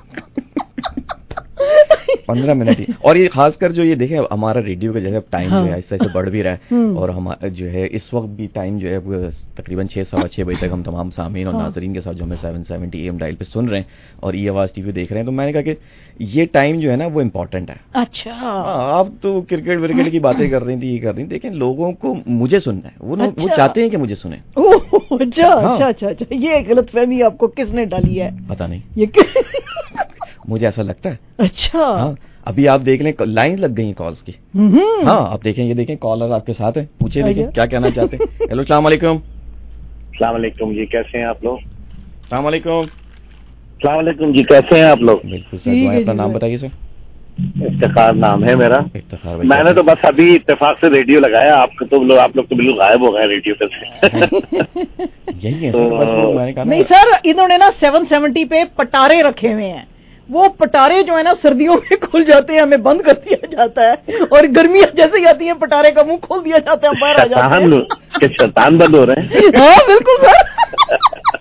पंद्रह मिनट ही। और ये खासकर जो ये देखे हमारा रेडियो का जैसे टाइम हाँ। जो है ऐसे ऐसे बढ़ भी रहा है और हमारा जो है इस वक्त भी टाइम जो है तकरीबन छह सवा छह बजे तक हम तमाम सामीन और हाँ। नाजरीन के साथ जो हमें सेवन सेवेंटी एम डायल पे सुन रहे हैं और ई आवाज टीवी देख रहे हैं, तो मैंने कहा कि ये टाइम जो है ना वो इम्पोर्टेंट है। अच्छा। आप तो क्रिकेट विकेट की बातें कर रही थी, ये कर रही थी, लेकिन लोगों को मुझे सुनना है, वो अच्छा। वो चाहते हैं कि मुझे सुने। अच्छा अच्छा अच्छा अच्छा, ये गलतफहमी आपको किसने डाली है? पता नहीं, ये मुझे ऐसा लगता है। अच्छा। हाँ, अभी आप देख लें लाइन लग गई कॉल्स की। हाँ, आप देखें, ये देखें कॉलर आपके साथ है, पूछे देखें क्या कहना चाहते हैं। हेलो, अस्सलाम वालेकुम। अस्सलाम वालेकुम जी, कैसे हैं आप लोग? अस्सलाम वालेकुम। अस्सलाम वालेकुम जी, कैसे हैं आप लोग? बिल्कुल सर, अपना नाम बताइए सर। इफ्तिखार नाम है मेरा। इफ्तिखार, मैंने तो बस अभी इत्तेफाक से रेडियो लगाया, आपको तो लोग आप लोग तो बिल्कुल गायब हो गए रेडियो पे से। यही है सर, बस वो मैंने कहा नहीं सर, इन्होंने ना सेवन सेवेंटी पे पटारे रखे हुए हैं, वो पटारे जो है ना सर्दियों में खुल जाते हैं, हमें बंद कर दिया जाता है, और गर्मियां जैसे ही आती हैं पटारे का मुंह खोल दिया जाता है, बाहर आ जाते हैं। शैतान बंद हो रहे हैं। हाँ बिल्कुल सर।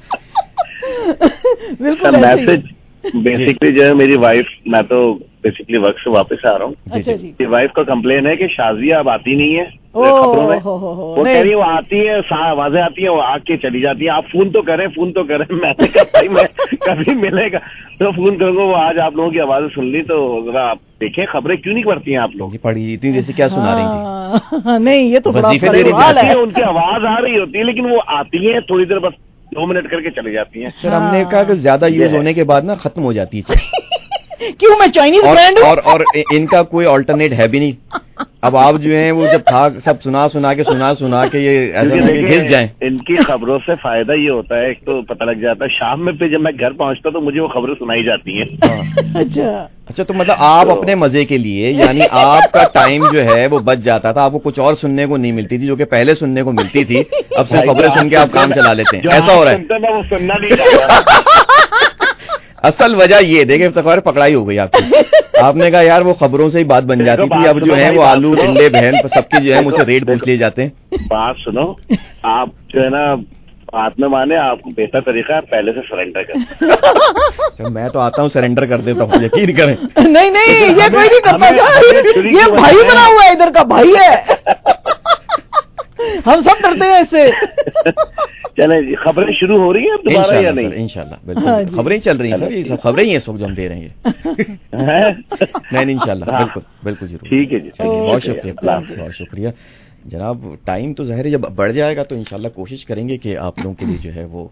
बिल्कुल। मैसेज बेसिकली जो है मेरी वाइफ, मैं तो बेसिकली वर्क से वापस आ रहा हूँ। अच्छा जी। वाइफ का कंप्लेन है कि शाजिया अब आती नहीं है खबरों में। वो कह रही है वो आती है, आवाजें आती है, वो आके चली जाती है, आप फोन तो करें फोन तो करें। मैंने कहा भाई मैं कभी मिलेगा तो फोन करूंगा, वो आज आप लोगों की आवाजें सुन ली तो जरा आप देखें खबरें क्यों नहीं पढ़ती हैं आप लोग? पढ़ी इतनी जैसे क्या सुना रही थी? नहीं ये तो बड़ा है, उनकी आवाज आ रही होती है लेकिन वो आती है थोड़ी देर, बस दो मिनट करके चली जाती हैं। सर हमने कहा कि ज्यादा यूज होने के बाद ना खत्म हो जाती है। क्यों, मैं चाइनीज ब्रांड हूं? और, और इनका कोई ऑल्टरनेट है भी नहीं। अब आप जो हैं वो जब था सब सुना सुना के सुना सुना के ये ऐसा घिस जाए। इनकी खबरों से फायदा ये होता है, एक तो पता लग जाता है, शाम में फिर जब मैं घर पहुंचता तो मुझे वो खबरें सुनाई जाती हैं। अच्छा अच्छा, तो मतलब आप तो, अपने मजे के लिए, यानी आपका टाइम जो है वो बच जाता था, आपको कुछ और सुनने को नहीं मिलती थी जो कि पहले सुनने को मिलती थी, अब सिर्फ खबरें सुन के आप काम चला लेते हैं, ऐसा हो रहा है? वो सुनना नहीं। असल वजह ये देखे इफ्तिखार पकड़ाई हो गई आपकी। आपने कहा यार वो खबरों से ही बात बन जाती थी, अब जो है वो आलू टिंडे बहन सबके जो है मुझसे रेट पूछ लिए जाते हैं। बात सुनो, आप जो है ना बात में माने, आपको बेहतर तरीका है पहले से सरेंडर कर। तो मैं तो आता हूँ सरेंडर कर देता हूँ, यकीन करें। नहीं नहीं ये कोई नहीं करता, ये भाई बना हुआ है, इधर का भाई है। हम सब डरते हैं इससे। चले जी, खबरें शुरू हो रही हैं दोबारा या नहीं? इंशाल्लाह बिल्कुल, खबरें चल रही हैं सर, ये सब खबरें ही हैं सब जो हम दे रहे हैं। नहीं इंशाल्लाह बिल्कुल बिल्कुल जरूर। ठीक है जी, बहुत शुक्रिया, बहुत शुक्रिया जनाब। टाइम तो ज़ाहिर है जब बढ़ जाएगा तो इंशाल्लाह कोशिश करेंगे कि आप लोगों के लिए जो है वो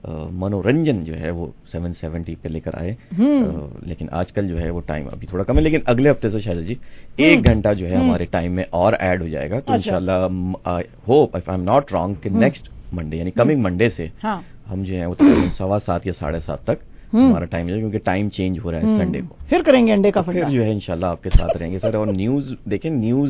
मनोरंजन जो है वो सेवन सेवेंटी पे लेकर आए, लेकिन आजकल जो है वो टाइम अभी थोड़ा कम है, लेकिन अगले हफ्ते से शायद जी एक घंटा जो है हमारे टाइम में और ऐड हो जाएगा। तो इंशाल्लाह I hope if I am not wrong कि नेक्स्ट मंडे यानी कमिंग मंडे से हम जो है वो तकरीबन सवा सात या साढ़े सात तक हमारा टाइम है, क्योंकि टाइम चेंज हो रहा है संडे को। फिर करेंगे अंडे का फंडा, फिर जो है इंशाल्लाह आपके साथ रहेंगे सर। और न्यूज देखें, न्यूज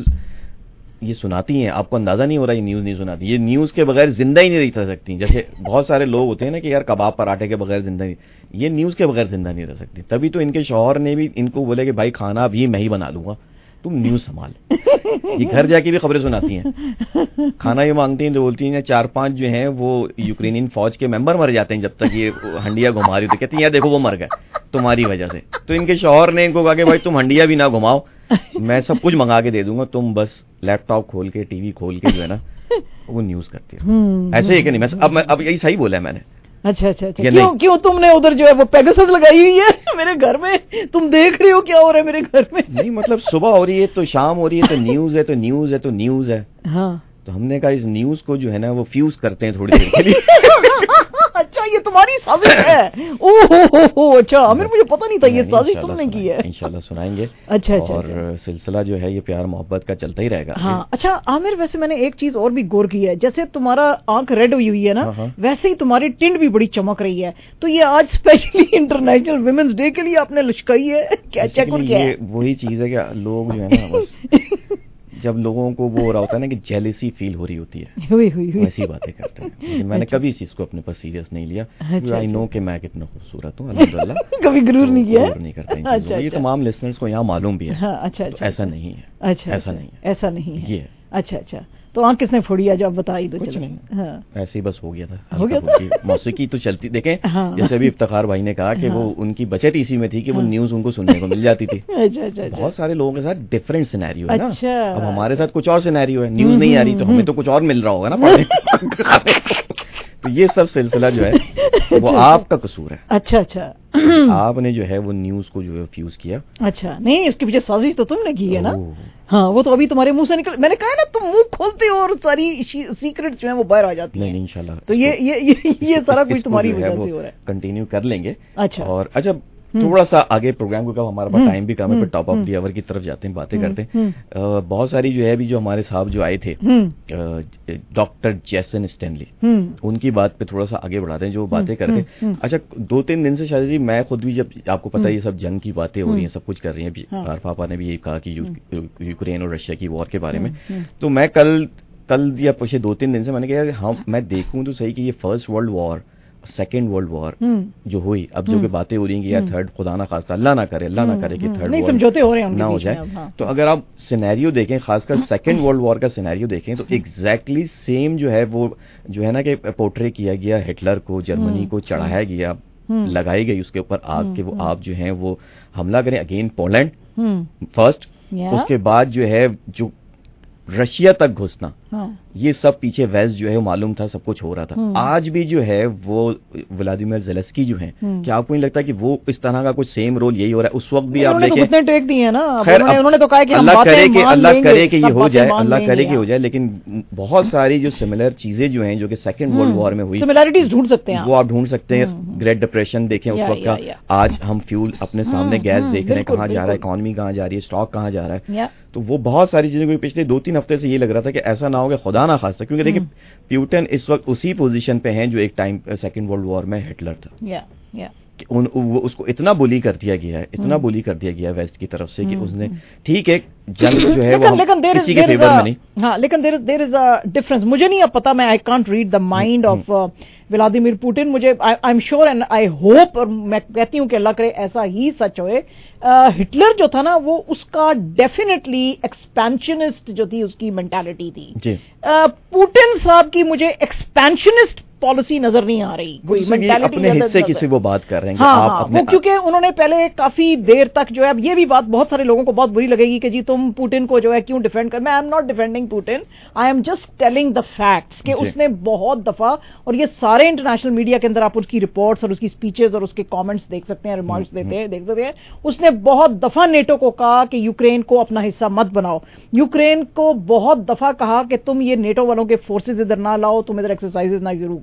ये सुनाती हैं, आपको अंदाजा नहीं हो रहा ये न्यूज नहीं सुनाती, ये न्यूज के बगैर जिंदा ही नहीं रह सकती। जैसे बहुत सारे लोग होते हैं ना कि यार कबाब पराठे के बगैर जिंदा नहीं, ये न्यूज के बगैर जिंदा नहीं रह सकती। तभी तो इनके शौहर ने भी इनको बोले कि भाई खाना भी मैं ही बना लूंगा, तुम न्यूज संभाल। ये घर जाके भी खबरें सुनाती हैं, खाना ये मांगती हैं तो बोलती हैं चार पांच जो हैं वो यूक्रेनियन फौज के मेंबर मर जाते हैं जब तक ये हंडिया घुमा रही, तो कहती हैं यार देखो वो मर गए तुम्हारी वजह से। तो इनके शौहर ने इनको कहा कि भाई तुम हंडिया भी ना घुमाओ, मैं सब कुछ मंगा के दे दूंगा, तुम बस लैपटॉप खोल के टीवी खोल के जो है ना वो न्यूज करती है। ऐसे ही कि नहीं, मैं अब मैं अब यही सही बोला है मैंने। अच्छा अच्छा अच्छा, क्यों क्यों तुमने उधर जो है वो पेगासस लगाई हुई है मेरे घर में, तुम देख रहे हो क्या हो रहा है मेरे घर में? नहीं मतलब सुबह हो रही है तो शाम हो रही है तो न्यूज है तो न्यूज है तो न्यूज है। हाँ तो हमने कहा इस न्यूज को जो है ना वो फ्यूज करते हैं थोड़ी देर के लिए। अच्छा ये तुम्हारी साजिश है? ओहो अच्छा आमिर मुझे पता नहीं था ये साजिश तुमने की है। इंशाल्लाह सुनाएंगे। अच्छा अच्छा और सिलसिला जो है ये प्यार मोहब्बत का चलता ही रहेगा। हाँ अच्छा आमिर, वैसे मैंने एक चीज और भी गौर की है, जैसे तुम्हारा आंख रेड हुई हुई है ना, हाँ, वैसे ही तुम्हारी टिंड भी बड़ी चमक रही है। तो ये आज स्पेशली इंटरनेशनल वुमेन्स डे के लिए आपने लुश्काई है क्या? चेक और क्या है? वही चीज है कि लोग जो है ना बस जब लोगों को वो हो रहा होता है ना कि जेलिसी फील हो रही होती है, हुई हुई हुई ऐसी बातें करते हैं। लेकिन मैंने कभी इस चीज को अपने पर सीरियस नहीं लिया। आई नो कि मैं कितना खूबसूरत हूँ अल्हम्दुलिल्लाह, कभी गुरूर नहीं किया, नहीं करता इन चीजों। ये तमाम लिसनर्स को यहाँ मालूम भी है। हाँ, अच्छा अच्छा, ऐसा नहीं है। अच्छा ऐसा नहीं है, ऐसा नहीं है ये। अच्छा अच्छा, तो आँख किसने फोड़ी है? जब बता ही दो। कुछ नहीं, हाँ। ऐसे ही बस हो गया था, हो गया था। मौसीकी तो चलती। देखें हाँ। जैसे अभी इफ्तिखार भाई ने कहा कि हाँ। वो उनकी बचत इसी में थी कि हाँ। वो न्यूज उनको सुनने को मिल जाती थी। अच्छा अच्छा, बहुत सारे लोगों के साथ डिफरेंट सिनेरियो है ना। अच्छा। अब हमारे साथ कुछ और सिनेरियो है, न्यूज नहीं आ रही तो हमें तो कुछ और मिल रहा होगा ना पढ़ने। तो ये सब सिलसिला जो है वो आपका कसूर है। अच्छा अच्छा, आपने जो है वो न्यूज को जो है फ्यूज किया। अच्छा नहीं, इसके पीछे साजिश तो तुमने की है ना। हाँ वो तो अभी तुम्हारे मुंह से निकल, मैंने कहा ना तुम मुंह खोलते हो और सारी सीक्रेट जो है वो बाहर आ जाती है। नहीं इंशाल्लाह। तो ये ये ये, ये सारा कुछ तुम्हारी वजह से हो रहा है। कंटिन्यू कर लेंगे। अच्छा। और अच्छा थोड़ा सा आगे प्रोग्राम को कब हमारे पास टाइम भी कम है, फिर टॉप ऑफ दी आवर की तरफ जाते हैं, बातें करते हैं। बहुत सारी जो है अभी जो हमारे साहब जो आए थे डॉक्टर जैसन स्टैनली, उनकी बात पे थोड़ा सा आगे बढ़ाते हैं जो बातें करते। अच्छा दो तीन दिन से शायद जी मैं खुद भी, जब आपको पता है ये सब जंग की बातें हो रही हैं, सब कुछ कर रही हैं, आर पापा ने भी ये कहा कि यूक्रेन और रशिया की वॉर के बारे में, तो मैं कल कल या पिछले दो तीन दिन से मैंने कहा हम मैं देखूं तो सही कि ये first world war, second world war जो हुई, अब जो कि बातें हो रही हैं कि यार थर्ड, खुदा ना खास्ता, अल्लाह ना करे, अल्लाह ना करे कि थर्ड नहीं समझौते हो रहे हैं ना हो जाए। तो अगर आप सिनेरियो देखें, खासकर सेकेंड वर्ल्ड वॉर का सिनेरियो देखें, तो एग्जैक्टली सेम जो है वो जो है ना कि पोर्ट्रे किया गया, हिटलर को, जर्मनी को चढ़ाया गया, लगाई गई उसके ऊपर आग के वो आप जो है वो हमला करें अगेन पोलैंड फर्स्ट, उसके बाद जो है जो रशिया तक घुसना, हाँ। ये सब पीछे वेस्ट जो है वो मालूम था, सब कुछ हो रहा था। आज भी जो है वो व्लादिमीर ज़ेलेंस्की जो है, क्या आपको नहीं लगता कि वो इस तरह का कुछ सेम रोल यही हो रहा है? उस वक्त भी आप देखें तो टेक दिए ना, खैर उन्होंने तो कहा कि अल्लाह करे कि अल्लाह करे कि ये हो जाए, अल्लाह करे कि हो जाए, लेकिन बहुत सारी जो सिमिलर चीजें जो हैं जो कि सेकंड वर्ल्ड वॉर में हुई, सिमिलैरिटीज ढूंढ सकते हैं, वो आप ढूंढ सकते हैं। ग्रेट डिप्रेशन देखें उस वक्त का, आज हम फ्यूल अपने सामने गैस देख रहे हैं, कहाँ जा रहा है, इकॉनमी कहाँ जा रही है, स्टॉक कहाँ जा रहा है। तो वो बहुत सारी चीजें को पिछले दो तीन हफ्ते से ये लग रहा था कि ऐसा ना हो कि खुदा ना खास्ता, क्योंकि देखिए प्यूटन इस वक्त उसी पोजीशन पे हैं जो एक टाइम सेकंड वर्ल्ड वॉर में हिटलर था। या, या। उन वो उसको इतना बुली कर दिया गया है, इतना बुली कर दिया गया है वेस्ट की तरफ से कि उसने, ठीक है जंग जो है वो किसी के फेवर में नहीं। हाँ लेकिन there there is a difference. मुझे नहीं अब पता, मैं I can't read the mind of Vladimir Putin. मुझे I am sure and I hope, और मैं कहती हूँ कि अल्लाह करे ऐसा ही सच होए। हिटलर जो था ना वो उसका डेफिनेटली एक्सपेंशनिस्ट जो थी उसकी मेंटालिटी थी। पुतिन साहब की मुझे एक्सपेंशनिस्ट पॉलिसी नजर नहीं आ रही, कोई मेंटालिटी अपने हिस्से की से वो बात कर रहे हैं। हाँ, आप हाँ, अपने वो क्योंकि उन्होंने पहले काफी देर तक जो है, अब ये भी बात बहुत सारे लोगों को बहुत बुरी लगेगी कि जी तुम पुतिन को जो है क्यों डिफेंड कर। मैं I am not defending Putin, I am just telling the facts कि उसने बहुत दफा, और ये सारे इंटरनेशनल मीडिया के अंदर आप उसकी रिपोर्ट्स और उसकी स्पीचेस और उसके कमेंट्स देख सकते हैं, रिमार्क्स देते हैं, देख सकते हैं। उसने बहुत दफा नेटो को कहा कि यूक्रेन को अपना हिस्सा मत बनाओ, यूक्रेन को बहुत दफा कहा कि तुम ये नेटो वालों के फोर्सेज इधर ना लाओ, तुम इधर एक्सरसाइजेज ना शुरू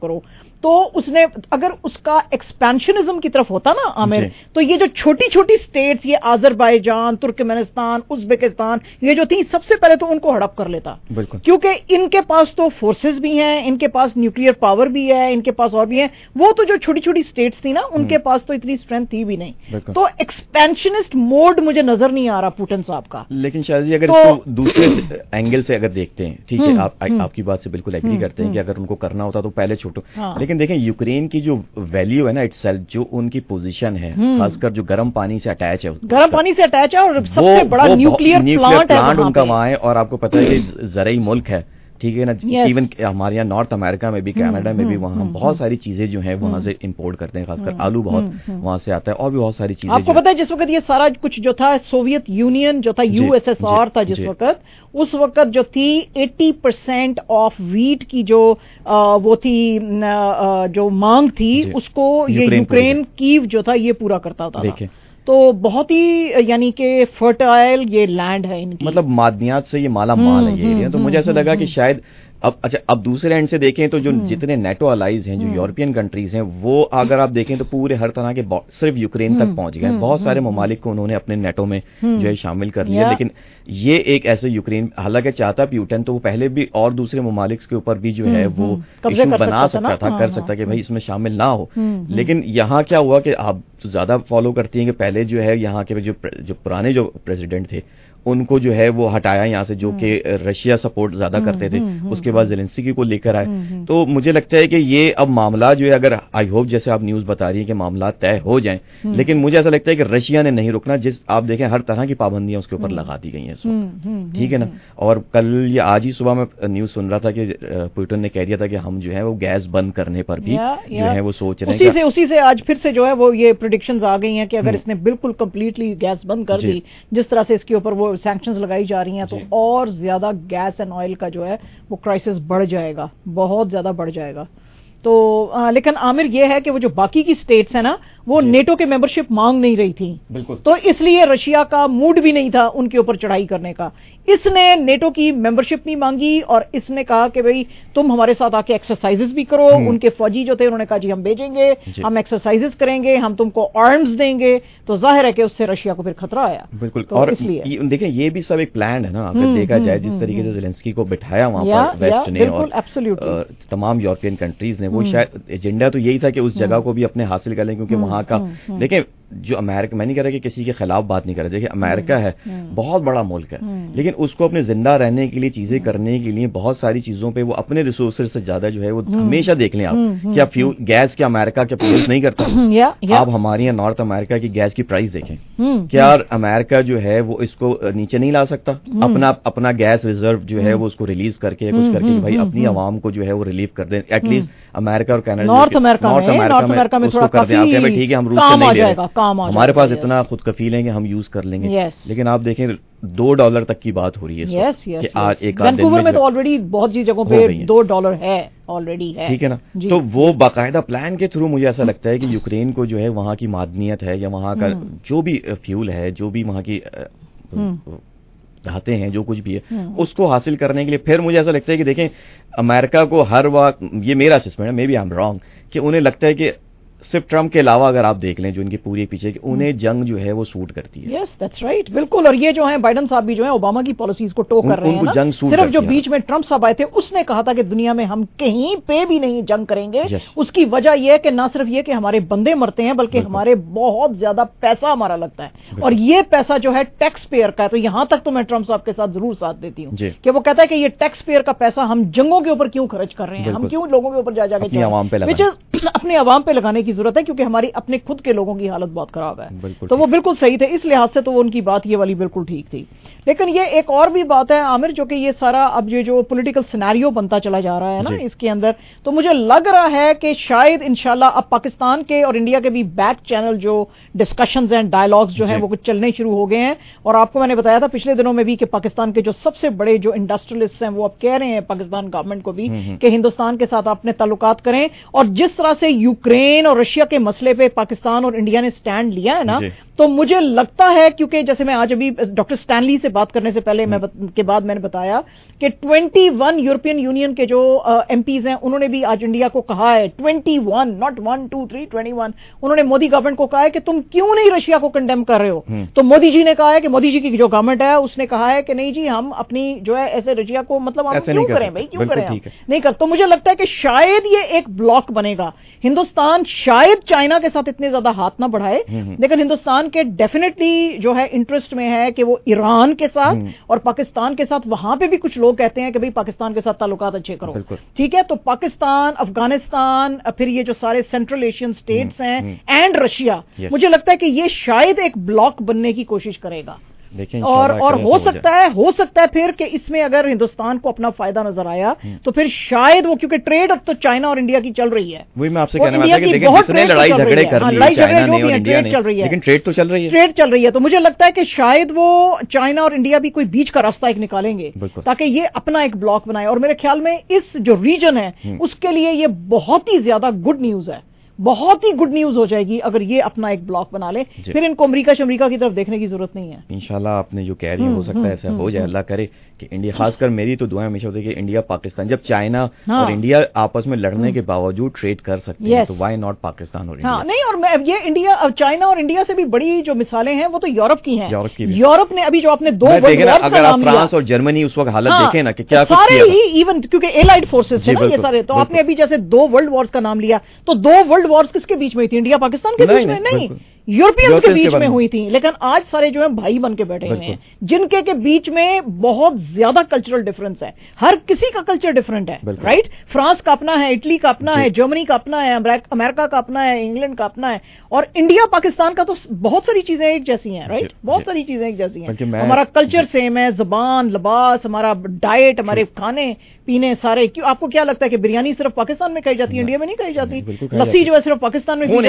کرو. تو اس نے اگر اس کا ایکسپینشنزم کی طرف ہوتا نا عامر, تو یہ جو چھوٹی چھوٹی اسٹیٹس, یہ آذربائیجان, ترکمانستان, ازبکستان, یہ جو تھی سب سے پہلے تو ان کو ہڑپ کر لیتا, کیونکہ ان کے پاس تو فورسز بھی ہیں, ان کے پاس نیوکلیئر پاور بھی ہے, ان کے پاس اور بھی ہیں. وہ تو جو چھوٹی چھوٹی اسٹیٹس تھی نا, ان کے پاس تو اتنی اسٹرینتھ تھی بھی نہیں. تو ایکسپینشنسٹ موڈ مجھے نظر نہیں آ رہا پوٹن صاحب کا. لیکن شاید جی اگر اس کو دوسرے اینگل سے اگر دیکھتے ہیں, ٹھیک ہے, آپ آپ کی بات سے بالکل ایگری کرتے ہیں کہ اگر ان کو کرنا ہوتا تو پہلے چھوٹو, لیکن دیکھیں یوکرین کی جو ویلیو ہے نا اٹ سیلف, جو ان کی پوزیشن ہے, خاص کر جو گرم پانی سے اٹیچ ہے, گرم پانی سے اٹیچ ہے, اور سب سے بڑا نیوکلیئر پلانٹ ان کا وہاں ہے. اور آپ کو پتہ ہے کہ زرعی ملک ہے, ٹھیک ہے نا, ایون ہمارے یہاں نارتھ امریکہ میں بھی, کینیڈا میں بھی, وہاں بہت ساری چیزیں جو ہیں وہاں سے امپورٹ کرتے ہیں, خاص کر آلو بہت وہاں سے آتا ہے, اور بھی بہت ساری چیزیں. آپ کو پتا ہے جس وقت یہ سارا کچھ جو تھا سوویت یونین جو تھا, یو ایس ایس آر تھا جس وقت, اس وقت جو تھی ایٹی پرسینٹ آف ویٹ کی جو وہ تھی جو مانگ تھی, اس کو یہ یوکرین کیو جو تھا یہ پورا کرتا تھا. تو بہت ہی یعنی کہ فرٹائل یہ لینڈ ہے ان کی, مطلب معدنیات سے یہ مالا مال ہے یہ ایریا. تو مجھے ایسا لگا کہ شاید اب اچھا اب دوسرے اینڈ سے دیکھیں تو جو جتنے نیٹو الائز ہیں, جو یورپین کنٹریز ہیں, وہ اگر آپ دیکھیں تو پورے ہر طرح کے صرف یوکرین تک پہنچ گئے ہیں. بہت سارے ممالک کو انہوں نے اپنے نیٹو میں جو ہے شامل کر لیا, لیکن یہ ایک ایسے یوکرین, حالانکہ چاہتا پیوٹن تو وہ پہلے بھی اور دوسرے ممالک کے اوپر بھی جو ہے وہ ایشو بنا سکتا تھا, کر سکتا کہ بھائی اس میں شامل نہ ہو. لیکن یہاں کیا ہوا کہ آپ زیادہ فالو کرتی ہیں کہ پہلے جو ہے یہاں کے جو پرانے جو پریزیڈنٹ تھے ان کو جو ہے وہ ہٹایا یہاں سے, جو کہ رشیا سپورٹ زیادہ کرتے تھے. اس کے بعد زیلنسکی کو لے کر آئے. تو مجھے لگتا ہے کہ یہ اب معاملات جو ہے, اگر آئی ہوپ جیسے آپ نیوز بتا رہی ہیں کہ معاملات طے ہو جائیں, لیکن مجھے ایسا لگتا ہے کہ رشیا نے نہیں رکنا. جس آپ دیکھیں ہر طرح کی پابندیاں اس کے اوپر لگا دی گئی ہیں اس وقت, ٹھیک ہے نا. اور کل یا آج ہی صبح میں نیوز سن رہا تھا کہ پوٹن نے کہہ دیا تھا کہ ہم جو ہے وہ گیس بند کرنے پر بھی جو ہے وہ سوچ رہے ہیں. اسی سے آج پھر سے جو ہے وہ یہ پریڈکشنز آ گئی ہیں کہ اگر اس نے بالکل کمپلیٹلی گیس بند کر دی, جس طرح سے اس کے اوپر وہ سینکشنز لگائی جا رہی ہیں, تو اور زیادہ گیس اینڈ آئل کا جو ہے وہ کرائسس بڑھ جائے گا, بہت زیادہ بڑھ جائے گا. تو آ, لیکن عامر یہ ہے کہ وہ جو باقی کی سٹیٹس ہیں نا, وہ نیٹو کے ممبرشپ مانگ نہیں رہی تھی, تو اس لیے رشیا کا موڈ بھی نہیں تھا ان کے اوپر چڑھائی کرنے کا. اس نے نیٹو کی ممبرشپ نہیں مانگی, اور اس نے کہا کہ بھئی تم ہمارے ساتھ آ کے ایکسرسائزز بھی کرو. ان کے فوجی جو تھے انہوں نے کہا جی ہم بھیجیں گے, ہم ایکسرسائزز کریں گے, ہم تم کو آرمز دیں گے. تو ظاہر ہے کہ اس سے رشیا کو پھر خطرہ آیا. بالکل, اور اس لیے دیکھیں یہ بھی سب ایک پلان ہے نا, اگر دیکھا جائے جس طریقے سے زیلنسکی کو بٹھایا وہاں پر ویسٹ نے اور تمام یورپین کنٹریز نے, وہ شاید ایجنڈا تو یہی تھا کہ اس جگہ کو بھی اپنے حاصل کر لیں, کیونکہ وہاں کا دیکھیں جو امریکہ, میں نہیں کہہ رہا کہ کسی کے خلاف بات نہیں کر رہا, دیکھیں امریکہ ہے بہت بڑا ملک ہے, لیکن اس کو اپنے زندہ رہنے کے لیے چیزیں کرنے کے لیے بہت ساری چیزوں پہ وہ اپنے ریسورسز سے زیادہ جو ہے وہ ہمیشہ دیکھ لیں آپ, کیا فیول گیس کیا امریکہ کیا پروڈیوس نہیں کرتا. آپ ہمارے یہاں نارتھ امریکہ کی گیس کی پرائز دیکھیں, کیا امریکہ جو ہے وہ اس کو نیچے نہیں لا سکتا, اپنا اپنا گیس ریزرو جو ہے وہ اس کو ریلیز کر کے کچھ کر کے بھائی اپنی عوام کو جو ہے وہ ریلیف کر دیں. ایٹ لیسٹ امریکہ اور کینیڈا نارتھ امریکہ میں اس کو کر دیں, آپ کہیں ٹھیک ہے ہم روس سے نہیں لے رہے, ہمارے پاس اتنا خود کفیل ہیں کہ ہم یوز کر لیں گے. لیکن آپ دیکھیں دو ڈالر تک کی بات ہو رہی ہے کہ آج ایک وینکوور میں تو آلریڈی بہت سی جگہوں پہ دو ڈالر ہے آلریڈی ہے, ٹھیک ہے نا. تو وہ باقاعدہ پلان کے تھرو مجھے ایسا لگتا ہے کہ یوکرین کو جو ہے وہاں کی معدنیت ہے یا وہاں کا جو بھی فیول ہے, جو بھی وہاں کی دھاتیں ہیں, جو کچھ بھی ہے, اس کو حاصل کرنے کے لیے پھر مجھے ایسا لگتا ہے کہ دیکھیں امریکہ کو ہر وقت, یہ میرا اسسمنٹ ہے, maybe I am wrong, کہ انہیں لگتا ہے کہ صرف ٹرمپ کے علاوہ اگر آپ دیکھ لیں جو ان کی پوری پیچھے کہ انہیں جنگ جو ہے وہ سوٹ کرتی ہے. یس دیٹس رائٹ, بالکل. اور یہ جو ہے بائیڈن صاحب بھی جو ہے اوباما کی پالیسیز کو ٹو کر رہے ہیں نا, صرف جو بیچ میں ٹرمپ صاحب آئے تھے اس نے کہا تھا کہ دنیا میں ہم کہیں پہ بھی نہیں جنگ کریں گے. اس کی وجہ یہ ہے کہ نہ صرف یہ کہ ہمارے بندے مرتے ہیں بلکہ ہمارے بہت زیادہ پیسہ ہمارا لگتا ہے, اور یہ پیسہ جو ہے ٹیکس پیئر کا ہے. تو یہاں تک تو میں ٹرمپ صاحب کے ساتھ ضرور ساتھ دیتی ہوں کہ وہ کہتا ہے کہ یہ ٹیکس پیئر کا پیسہ ہم جنگوں کے اوپر کیوں خرچ کر رہے ہیں, ہم کیوں لوگوں کے اوپر جا جا کے اپنے عوام پہ لگانے کی ضرورت ہے, کیونکہ ہماری اپنے خود کے لوگوں کی حالت بہت خراب ہے. تو وہ بالکل صحیح تھے, اس لحاظ سے تو ان کی بات یہ والی بالکل ٹھیک تھی. لیکن یہ ایک اور بھی بات ہے عامر, جو کہ یہ سارا اب یہ جو پولیٹیکل سینیریو بنتا چلا جا رہا ہے نا اس کے اندر, تو مجھے لگ رہا ہے کہ شاید انشاءاللہ اب پاکستان کے اور انڈیا کے بھی بیک چینل جو ڈسکشنز اینڈ ڈائلاگز جو ہیں وہ کچھ چلنے شروع ہو گئے ہیں. اور آپ کو میں نے بتایا تھا پچھلے دنوں میں بھی کہ پاکستان کے جو سب سے بڑے جو انڈسٹریلسٹ ہیں وہ اب کہہ رہے ہیں پاکستان گورنمنٹ کو بھی کہ ہندوستان کے ساتھ اپنے تعلقات کریں, اور جس طرح سے یوکرین اور रशिया के मसले पे पाकिस्तान और इंडिया ने स्टैंड लिया है ना, तो मुझे लगता है, क्योंकि जैसे मैं आज अभी डॉक्टर स्टैनली से बात करने से पहले मैं के बाद मैंने बताया कि इक्कीस यूरोपियन यूनियन के जो एमपीज हैं उन्होंने भी आज इंडिया को कहा है, इक्कीस नॉट वन टू थ्री इक्कीस, उन्होंने मोदी गवर्नमेंट को कहा है कि तुम क्यों नहीं रशिया को कंडेम कर रहे हो। तो मोदी जी ने कहा है कि मोदी जी की जो गवर्नमेंट है उसने कहा है कि नहीं जी, हम अपनी जो है ऐसे रशिया को मतलब हम क्यों करें भाई, क्यों करें, नहीं कर। तो मुझे लगता है कि शायद ये एक ब्लॉक बनेगा। हिंदुस्तान शायद चाइना के साथ इतने ज्यादा हाथ ना बढ़ाए, लेकिन हिंदुस्तान के डेफिनेटली जो है इंटरेस्ट में है कि वो ईरान के साथ और पाकिस्तान के साथ, वहां पे भी कुछ लोग कहते हैं कि भाई पाकिस्तान के साथ ताल्लुकात अच्छे करो, ठीक है। तो पाकिस्तान, अफगानिस्तान, फिर ये जो सारे सेंट्रल एशियन स्टेट्स हैं एंड रशिया, मुझे लगता है कि ये शायद एक ब्लॉक बनने की कोशिश करेगा। और और हो सकता है हो सकता है फिर कि इसमें अगर हिंदुस्तान को अपना फायदा नजर आया तो फिर शायद वो, क्योंकि ट्रेड अब तो चाइना और इंडिया की चल रही है, वही मैं आपसे कहने वाला था कि देखिए जितने लड़ाई झगड़े कर रही है चाइना ने और इंडिया ने, चल रही है, लेकिन ट्रेड तो चल रही है, ट्रेड चल रही है। तो मुझे लगता है कि शायद वो चाइना और इंडिया भी कोई बीच का रास्ता एक निकालेंगे ताकि ये अपना एक ब्लॉक बनाए। और मेरे ख्याल में इस जो रीजन है उसके लिए ये बहुत ही ज्यादा गुड न्यूज है, बहुत ही गुड न्यूज हो जाएगी अगर ये अपना एक ब्लॉक बना ले, फिर इनको अमेरिका शमरीका की तरफ देखने की जरूरत नहीं है। इंशाल्लाह आपने जो कह रही है हो सकता है ऐसा हो जाए, अल्लाह करे कि इंडिया, खासकर मेरी तो दुआएं हमेशा होती है कि इंडिया पाकिस्तान, जब चाइना हाँ। और इंडिया आपस में लड़ने के बावजूद ट्रेड कर सकते हैं तो व्हाई नॉट पाकिस्तान और इंडिया। हाँ, नहीं, और ये इंडिया और चाइना और इंडिया से भी बड़ी जो मिसालें हैं वो तो यूरोप की हैं। यूरोप की यूरोप ने अभी जो आपने दो वर्ल्ड वॉर्स का अगर आप फ्रांस और जर्मनी उस वक्त हालत देखें ना कि क्या सारे ही, इवन क्योंकि एलाइड फोर्सेस थे ना ये सारे, तो आपने अभी जैसे दो वर्ल्ड वॉर्स का नाम लिया, तो दो वर्ल्ड वॉर्स किसके बीच में थी? इंडिया पाकिस्तान के बीच में नहीं, यूरोपियंस के बीच में हुई थी। लेकिन आज सारे जो है भाई बन के बैठे हुए हैं, जिनके के बीच में बहुत ज्यादा कल्चरल डिफरेंस है, हर किसी का कल्चर डिफरेंट है, राइट। फ्रांस का अपना है, इटली का अपना है, जर्मनी का अपना है, अमेरिका का अपना है, इंग्लैंड का अपना है, और इंडिया पाकिस्तान का तो बहुत सारी चीजें एक जैसी हैं, राइट, बहुत सारी चीजें एक जैसी हैं। हमारा कल्चर सेम है, जबान, लिबास, हमारा डाइट, हमारे खाने पीने सारे। क्यों आपको क्या लगता है कि बिरयानी सिर्फ पाकिस्तान में खाई जाती है, इंडिया में नहीं खाई जाती? लस्सी जो है सिर्फ पाकिस्तान में